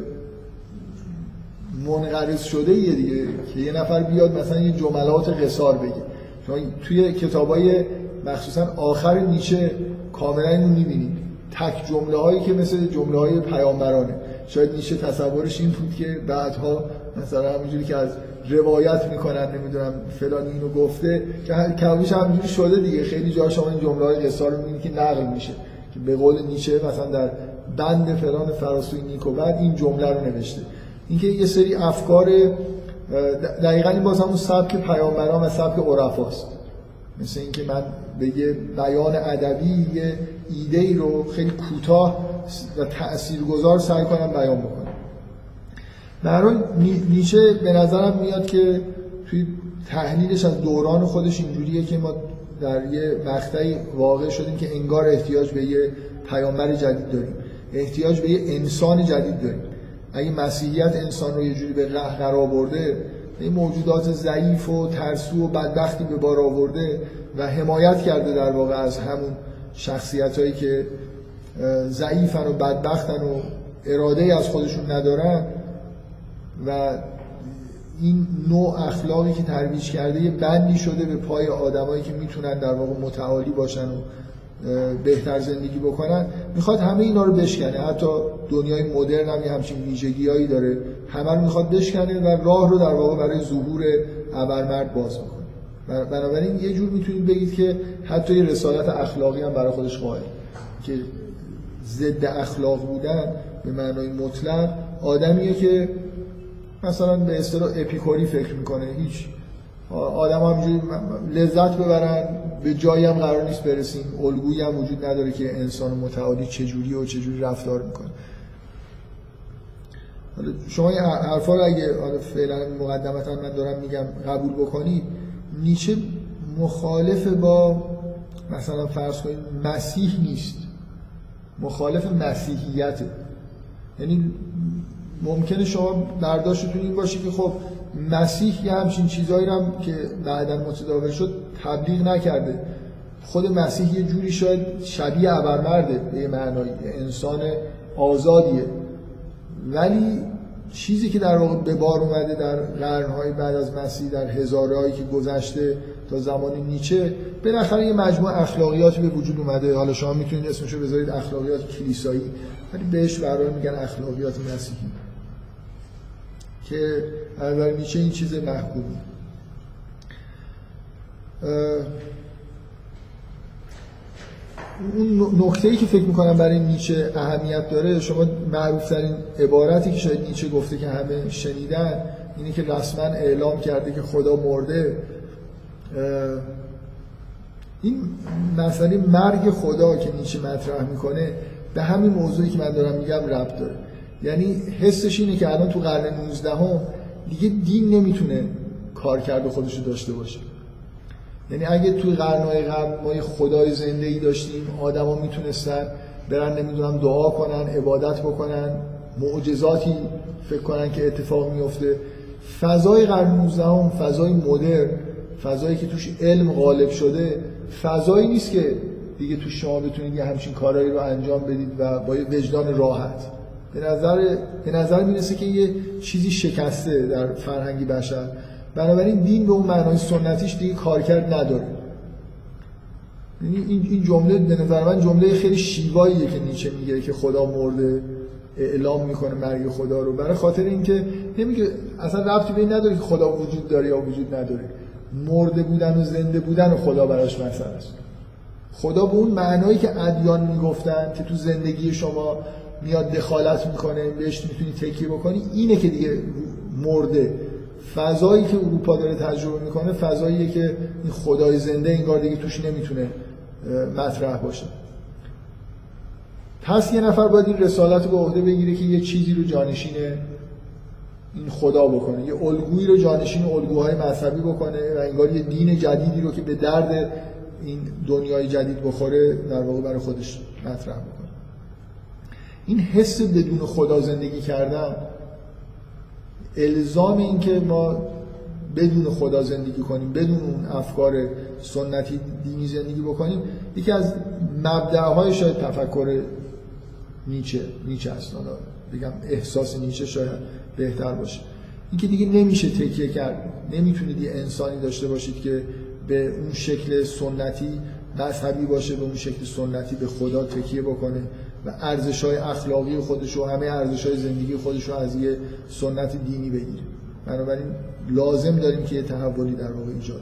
منقرض شده یه دیگه که یه نفر بیاد مثلا یه جملات قصار بگه. شما توی کتابای مخصوصا آخر نیچه کاملا اینو میبینید، تک جمله هایی که مثل جمله های پیامبرانه. شاید نیچه تصورش این بود که بعدها مثلا همونجوری که از روایت میکنن نمیدونم فلانی اینو گفته که کمیش همونجوری شده دیگه. خیلی جا شما این جمله های قصار رو میبینید که نقل میشه که به قول نیچه مثلا در بند فلان فراسوی نیک و بعد این جمله رو نوشته. اینکه یه سری افکار دقیقاً این باز همون سبک پیامبران و سبک عرفاست. مثل اینکه من به یه بیان ادبی یه ایده‌ای رو خیلی کوتاه و تاثیرگذار سعی کنم بیان بکنم. در حال نیچه به نظرم میاد که توی تحلیلش از دوران خودش اینجوریه که ما در یه مقطعی واقع شدیم که انگار احتیاج به یه پیامبر جدید داریم، احتیاج به یه انسان جدید داریم. اگه مسیحیت انسان رو یه جوری به قهقرا آورده، این موجودات ضعیف و ترسو و بدبختی به بار آورده و حمایت کرده در واقع از همون شخصیتایی که ضعیفن و بدبختن و اراده‌ای از خودشون ندارن و این نوع اخلاقی که ترویج کرده یه بندی شده به پای آدمایی که میتونن در واقع متعالی باشن و بهتر زندگی بکنن. میخواد همه اینا رو بشکنه، حتی دنیای مدرن هم یه همچین ویژگی‌هایی داره، همه رو میخواد بشکنه و راه رو در واقع برای ظهور ابرمرد باز بکنه. بنابراین یه جور میتونید بگید که حتی یه رسالت اخلاقی هم برای خودش قائل که ضد اخلاق بودن به معنای مطلق آدمیه که مثلا به اصطلاح اپیکوری فکر میکنه، هیچ آدم همجوری لذت ببرن، به جایی هم قرار نیست برسیم، الگویی هم وجود نداره که انسان متعالی چجوری و چجوری رفتار میکنه. شما این حرفا رو اگه فعلا مقدمتا من دارم میگم قبول بکنید، نیچه مخالف با مثلا فرض کنید مسیح نیست، مخالف مسیحیته. یعنی ممکنه شما برداشتتون این باشه که خب مسیح یه همچین چیزایی رو هم که بعداً متداول شد تبلیغ نکرده، خود مسیح یه جوری شاید شبیه ابرمرده به یه معنایی، انسان آزادیه، ولی چیزی که در واقع به بار اومده در قرن‌های بعد از مسیح، در هزارهایی که گذشته تا زمان نیچه، بالاخره یه مجموعه اخلاقیاتی به وجود اومده. حالا شما میتونید اسمشو بذارید اخلاقیات کلیسایی، ولی بهش برای میگن اخلاقیات مسیحی، که از نظر نیچه این چیز محبوبی. اون نکته‌ای که فکر می‌کنم برای نیچه اهمیت داره، شما معروف‌ترین عبارتی که شاید نیچه گفته که همه شنیدن اینه که رسما اعلام کرده که خدا مرده. این مسئله مرگ خدا که نیچه مطرح میکنه به همین موضوعی که من دارم میگم ربط داره. یعنی حسش اینه که الان تو قرن نوزدهم دیگه دین نمیتونه کارکرد خودش رو داشته باشه. یعنی اگه توی قرن‌های قبل ما یه خدای زنده‌ای داشتیم، آدما میتونستن برن نمیدونم دعا کنن، عبادت بکنن، معجزاتی فکر کنن که اتفاق میفته. فضای قرن نوزدهم، فضای مدرن، فضایی که توش علم غالب شده، فضایی نیست که دیگه توش شما بتونید یه همچین کارهایی رو انجام بدید و با یه وجدان راحت. به نظر به نظر میرسه که یه چیزی شکسته در فرهنگ بشر. بنابراین دین به اون معنای سنتیش دیگه کارکرد نداره. یعنی این این جمله به نظر من جمله خیلی شیواییه که نیچه میگه که خدا مرده، اعلام میکنه مرگ خدا رو، برای خاطر اینکه نمیگه اصلا ربطی به این نداره که خدا وجود داره یا وجود نداره. مرده بودن و زنده بودن و خدا براش مسئله است. خدا به اون معنایی که ادیان میگفتن که تو زندگی شما میاد دخالت میکنه، بهش میتونی تکیه بکنی، اینه که دیگه مرده. فضایی که اروپا داره تجربه میکنه فضاییه که این خدای زنده انگار دیگه توش نمیتونه مطرح باشه. پس یه نفر باید این رسالت رو به عهده بگیره که یه چیزی رو جانشین این خدا بکنه، یه الگویی رو جانشین الگوهای مذهبی بکنه و انگار یه دین جدیدی رو که به درد این دنیای جدید بخوره در واقع برای خودش مطرح بکنه. این حس بدون خدا زندگی کردن، الزام این که ما بدون خدا زندگی کنیم، بدون اون افکار سنتی دینی زندگی بکنیم، یکی از مبدأهای شاید تفکر نیچه نیچه است. بگم احساس نیچه شاید بهتر باشه. این که دیگه نمیشه تکیه کرد، نمیتونید یه انسانی داشته باشید که به اون شکل سنتی مذهبی باشه، به اون شکل سنتی به خدا تکیه بکنه و ارزش‌های اخلاقی خودش و همه ارزش‌های زندگی خودش رو از یه سنت دینی بگیره. بنابراین لازم داریم که یه تحولی در واقع ایجاد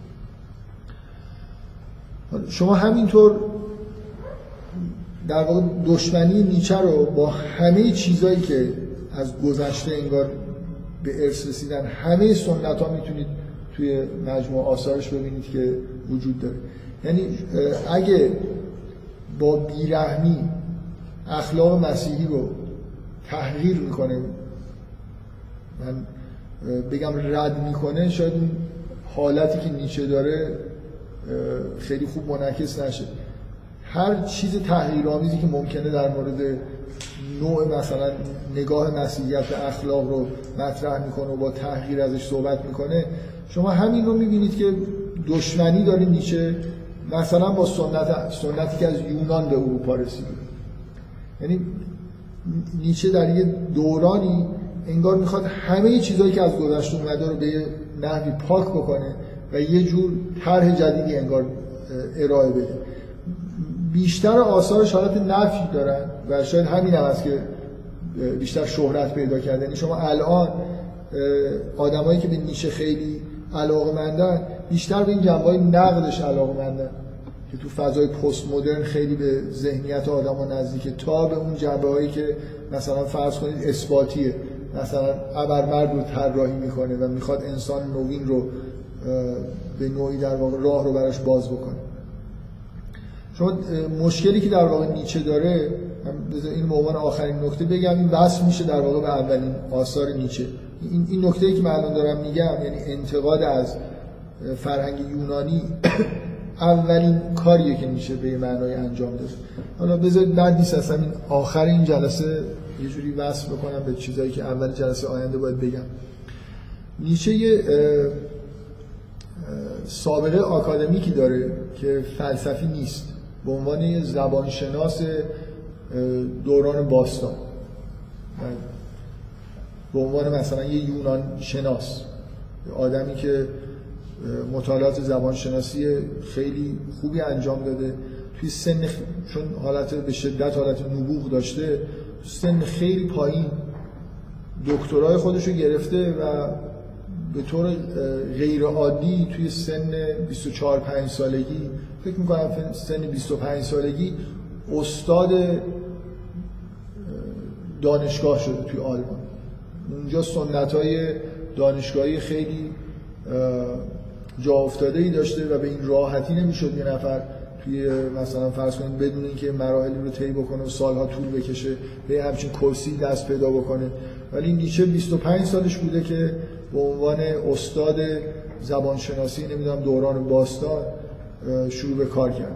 بکنیم. شما همینطور در واقع دشمنی نیچه رو با همه چیزایی که از گذشته انگار به ارث رسیدن، همه سنت‌ها میتونید توی مجموعه آثارش ببینید که وجود داره. یعنی اگه با بیرحمی اخلاق مسیحی رو تحقیر میکنه، من بگم رد میکنه، شاید اون حالتی که نیچه داره خیلی خوب منعکس نشه. هر چیز تحقیرآمیزی که ممکنه در مورد نوع مثلا نگاه مسیحیت به اخلاق رو مطرح میکنه و با تحقیر ازش صحبت میکنه، شما همین رو میبینید که دشمنی داره نیچه مثلا با سنت سنتی که از یونان به اروپا رسیده. یعنی نیچه در یه دورانی انگار میخواد همه چیزایی که از گذشته اومده رو به یه نحوی پاک بکنه و یه جور طرح جدیدی انگار ارائه بده. بیشتر آثارش حالت نفی دارن و شاید همین هم است که بیشتر شهرت پیدا کرده. یعنی شما الان آدمایی که به نیچه خیلی علاقه‌مندن بیشتر به این جنبه‌های نقدش علاقه‌مندن که تو فضای پست مدرن خیلی به ذهنیت آدم‌ها نزدیکه، تا به اون جنبه‌هایی که مثلا فرض کنید اثباتیه، مثلا ابرمرد رو طراحی میکنه و میخواد انسان نوین رو به نوعی در واقع راه رو براش باز بکنه. شما مشکلی که در واقع نیچه داره، این به عنوان آخرین نکته بگم، این وصل میشه در واقع به اولین آثار نیچه. این این نکته‌ای که من الان دارم میگم، یعنی انتقاد از فرهنگ یونانی اولین کاریه که نیچه به معنای انجام داده. حالا بذارید بعد نیست اصلا این آخر این جلسه یه جوری وصل بکنم به چیزایی که اول جلسه آینده باید بگم. نیچه یه سابقه آکادمیکی داره که فلسفی نیست، به عنوان زبانشناس دوران باستان، به عنوان مثلا یه یونان شناس، آدمی که مطالعات زبانشناسی خیلی خوبی انجام داده توی سن خ... چون حالت به شدت حالت نبوغ داشته، سن خیلی پایین دکترای خودشو گرفته و به طور غیر عادی توی سن بیست و چهار پنج سالگی، فکر میکنم سن بیست و پنج سالگی استاد دانشگاه شده توی آلمان. اونجا سنت‌های دانشگاهی خیلی جا افتاده‌ای داشته و به این راحتی نمیشد یه نفر توی مثلا فرض کنید بدون اینکه مراحلی رو طی بکنه و سالها طول بکشه به همچین کرسی دست پیدا بکنه. ولی نیچه بیست و پنج سالش بوده که به عنوان استاد زبانشناسی نمیدونم دوران باستان شروع به کار کرد.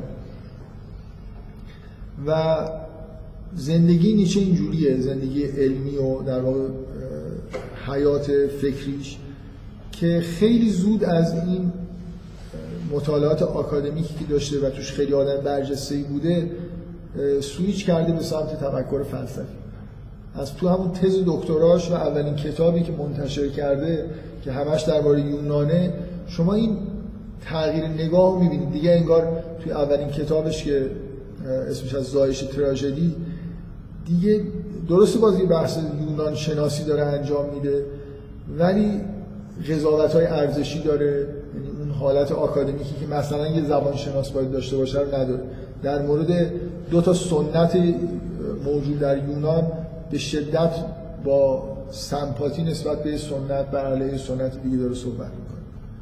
و زندگی نیچه اینجوریه، زندگی علمی و در واقع حیات فکریش، که خیلی زود از این مطالعات آکادمیکی که داشته و توش خیلی آدم برجسته‌ای بوده سویچ کرده به سمت تفکر فلسفی. از تو همون تز دکتراش و اولین کتابی که منتشر کرده که همش درباره یونانه، شما این تغییر نگاه می‌بینید دیگه. انگار توی اولین کتابش که اسمش از زایش تراژدی، دیگه درسته بازی بحث یونان شناسی داره انجام میده ولی قضاوت‌های ارزشی داره، یعنی اون حالت آکادمیکی که مثلا یه زبان شناس باید داشته باشه رو نداره. در مورد دو تا سنت موجود در یونان به شدت با سمپاتی نسبت به سنت بر علیه سنت دیگه داره صحبت میکنه.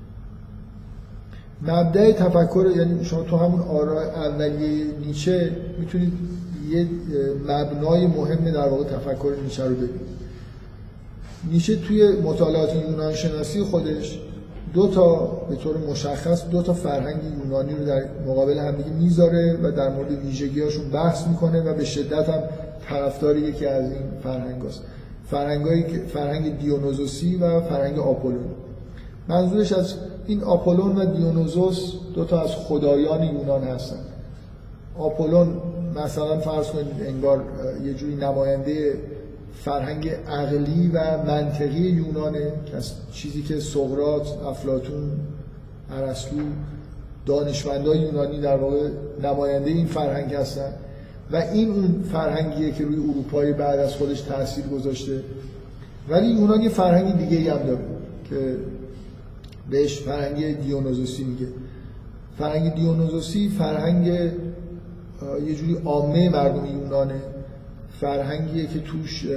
مبدأ تفکر، یعنی شما تو همون آراء اولیه نیچه میتونید یه مبنای مهم در واقع تفکر نیچه رو ببینید. نیچه توی مطالعات یونان شناسی خودش دو تا به طور مشخص دو تا فرهنگ یونانی رو در مقابل همدیگه میذاره و در مورد ویژگی‌هاشون بحث میکنه و به شدت هم طرفدار یکی از این فرهنگاست. فرهنگایی که فرهنگ دیونوزوسی و فرهنگ آپولون. منظورش از این آپولون و دیونوزوس دو تا از خدایان یونان هستن. آپولون مثلا فرض کنید انگار یه جوری نماینده فرهنگ عقلی و منطقی یونانه که از چیزی که سقراط، افلاطون، ارسطو، دانشمندان یونانی در واقع نماینده این فرهنگ هستن و این اون فرهنگیه که روی اروپای بعد از خودش تاثیر گذاشته. ولی یونان یه فرهنگ دیگه‌ای هم داره که بهش فرهنگ دیونوزوسی میگه. فرهنگ دیونوزوسی فرهنگ یه جوری عامه مردم یونانه، فرهنگیه که توش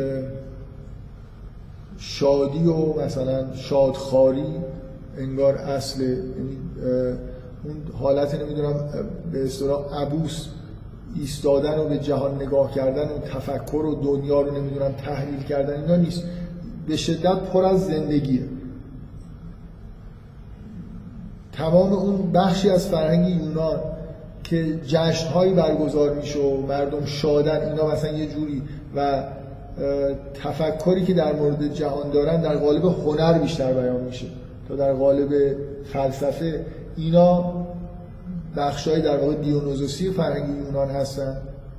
شادی و مثلا شادخواری انگار اصله، یعنی اون حالت نمیدونم به اصطلاح عبوس ایستادن و به جهان نگاه کردن و تفکر و دنیا رو نمیدونم تحلیل کردن اینا نیست، به شدت پر از زندگیه. تمام اون بخشی از فرهنگ یونان که جشن‌هایی برگزار میشه و مردم شادن اینا مثلا یه جوری و تفکری که در مورد جهان دارن در قالب هنر بیشتر بیان میشه تا در قالب فلسفه، اینا بخشای در واقع دیونوزوسی فرهنگ یونان هستن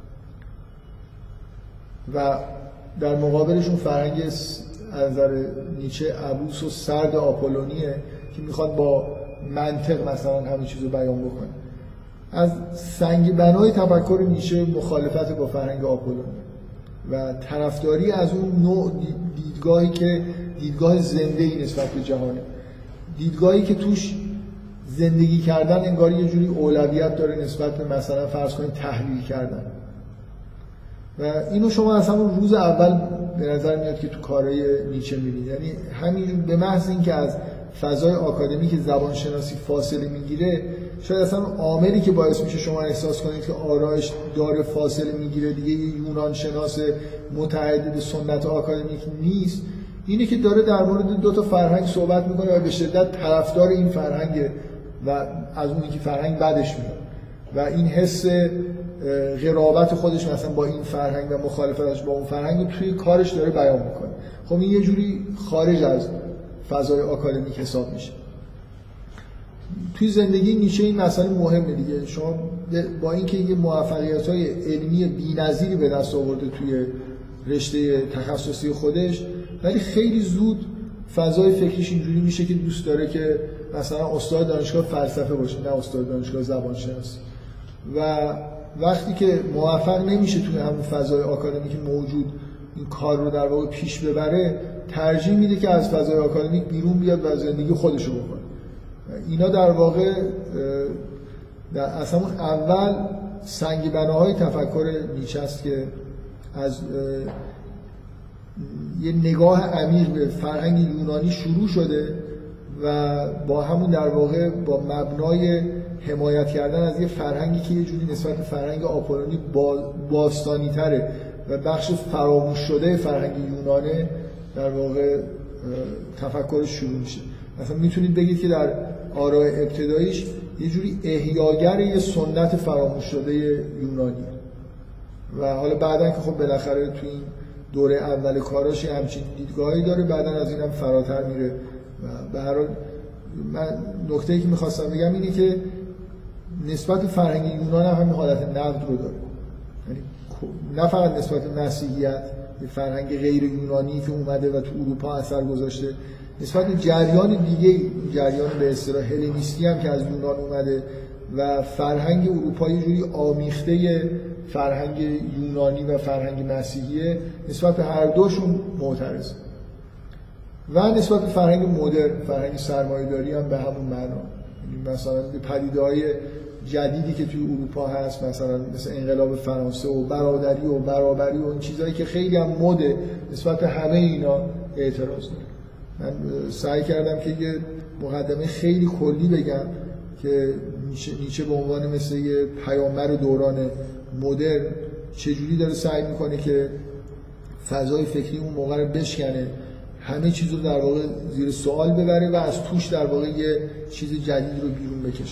و در مقابلشون فرهنگ از نظر نیچه عبوس و سرد آپولونیه که میخواد با منطق مثلا همه چیزو بیان بکنه. از سنگ بنای تفکر نیچه مخالفت با فرهنگ آپولون و طرفداری از اون نوع دیدگاهی که دیدگاه زنده‌ای نسبت به جهانه، دیدگاهی که توش زندگی کردن انگار یه جوری اولویت داره نسبت به مثلا فرض کنید تحلیل کردن. و اینو شما از همون روز اول به نظر میاد که تو کارهای نیچه میبینید، یعنی همین به محض اینکه از فضای آکادمیک زبانشناسی فاصله میگیره، شاید اصلا عاملی که باعث میشه شما احساس کنید که آرایش داره فاصله میگیره دیگه یه یونان شناس متعدد سنت آکادمیک نیست، اینه که داره در مورد دو تا فرهنگ صحبت میکنه و به شدت طرفدار این فرهنگه و از اون که فرهنگ بعدش میاد و این حس قرابت خودش مثلا با این فرهنگ و مخالفتش با اون فرهنگ توی کارش داره بیان میکنه. خب این یه جوری خارج از فضای آکادمیک حساب میشه. توی زندگی نیچه این مسئله مهمه دیگه. شما با اینکه یه موفقیت‌های علمی بی‌نظیری به دست آورده توی رشته تخصصی خودش، ولی خیلی زود فضای فکریش اینجوری میشه که دوست داره که مثلا استاد دانشگاه فلسفه باشه، نه استاد دانشگاه زبانشناسی. و وقتی که موفق نمیشه توی همون فضای آکادمیک موجود این کار رو در واقع پیش ببره، ترجیح میده که از فضای آکادمیک بیرون بیاد و زندگی خودش رو بکنه. اینا در واقع در اصلا اول سنگ بناهای تفکر نیچه است که از یه نگاه عمیق به فرهنگ یونانی شروع شده و با همون در واقع با مبنای حمایت کردن از یه فرهنگی که یه جوری نسبت به فرهنگ آپولونی باستانی تره و بخش فراموش شده فرهنگ یونانه در واقع تفکرش شروع میشه. مثلا میتونید بگید که در آراء ابتداییش یه جوری احیاگر یه سنت فراموش شده یونانی و حالا بعدن که خب بالاخره تو این دوره اول کاراش همچین دیدگاهی داره، بعدن از اینم فراتر میره. و به هر حال من نکته‌ای که میخواستم بگم اینه که نسبت فرهنگ یونان هم همین حالت نقد رو داره، یعنی نه فقط نسبت به مسیحیت، یه فرهنگ غیر یونانی که اومده و تو اروپا اثر گذاشته، نسبت به جریان دیگه، جریان به اصطلاح هلنیستی هم که از یونان اومده و فرهنگ اروپا یه جوری آمیخته فرهنگ یونانی و فرهنگ مسیحیه، نسبت به هر دوشون معترضه. و نسبت به فرهنگ مدرن، فرهنگ سرمایه‌داری هم به همون معنا. مثلا پدیده‌های جدیدی که توی اروپا هست، مثلا مثل انقلاب فرانسه و برادری و برابری و این چیزایی که خیلی هم مده، نسبت به همه اینا اعتراض داره. من سعی کردم که یه مقدمه خیلی کلی بگم که نیچه به عنوان مثل یه پیامبر دوران مدرن چجوری داره سعی میکنه که فضای فکری اون موقع رو بشکنه، همه چیز رو در واقع زیر سوال ببره و از توش در واقع یه چیز جدید رو بیرون بکشه.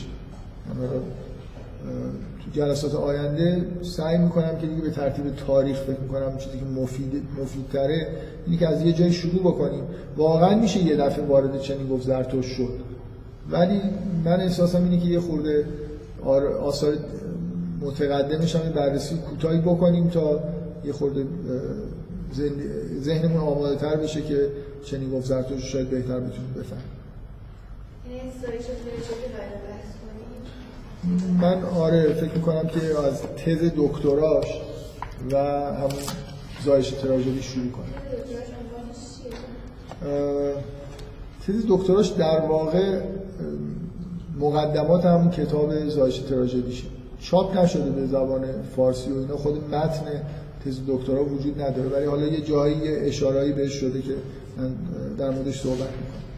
تو جلسات آینده سعی میکنم که دیگه به ترتیب تاریخ فکر میکنم چیزی که مفید مفیدتره اینی که از یه جای شروع بکنیم. واقعا میشه یه دفعه وارد چنین گفت زرتشت شد، ولی من احساسم اینه که یه خورده آثار متقدمش هم بررسی کوتاهی بکنیم تا یه خورده ذهنمون آماده تر بشه که چنین گفت زرتشت شاید بهتر بتونیم بفهمیم. این استوری شد میشه که باید بحث کنیم. من آره فکر میکنم که از تز دکتراش و همون زایش تراژدی شروع کنیم. تز دکتراش در واقع مقدمات همون کتاب زایش تراژدیشه، چاپ نشده به زبان فارسی و اینا، خود متن تز دکترا وجود نداره، ولی حالا یه جایی اشاره‌ای بهش شده که من در موردش صحبت میکنم.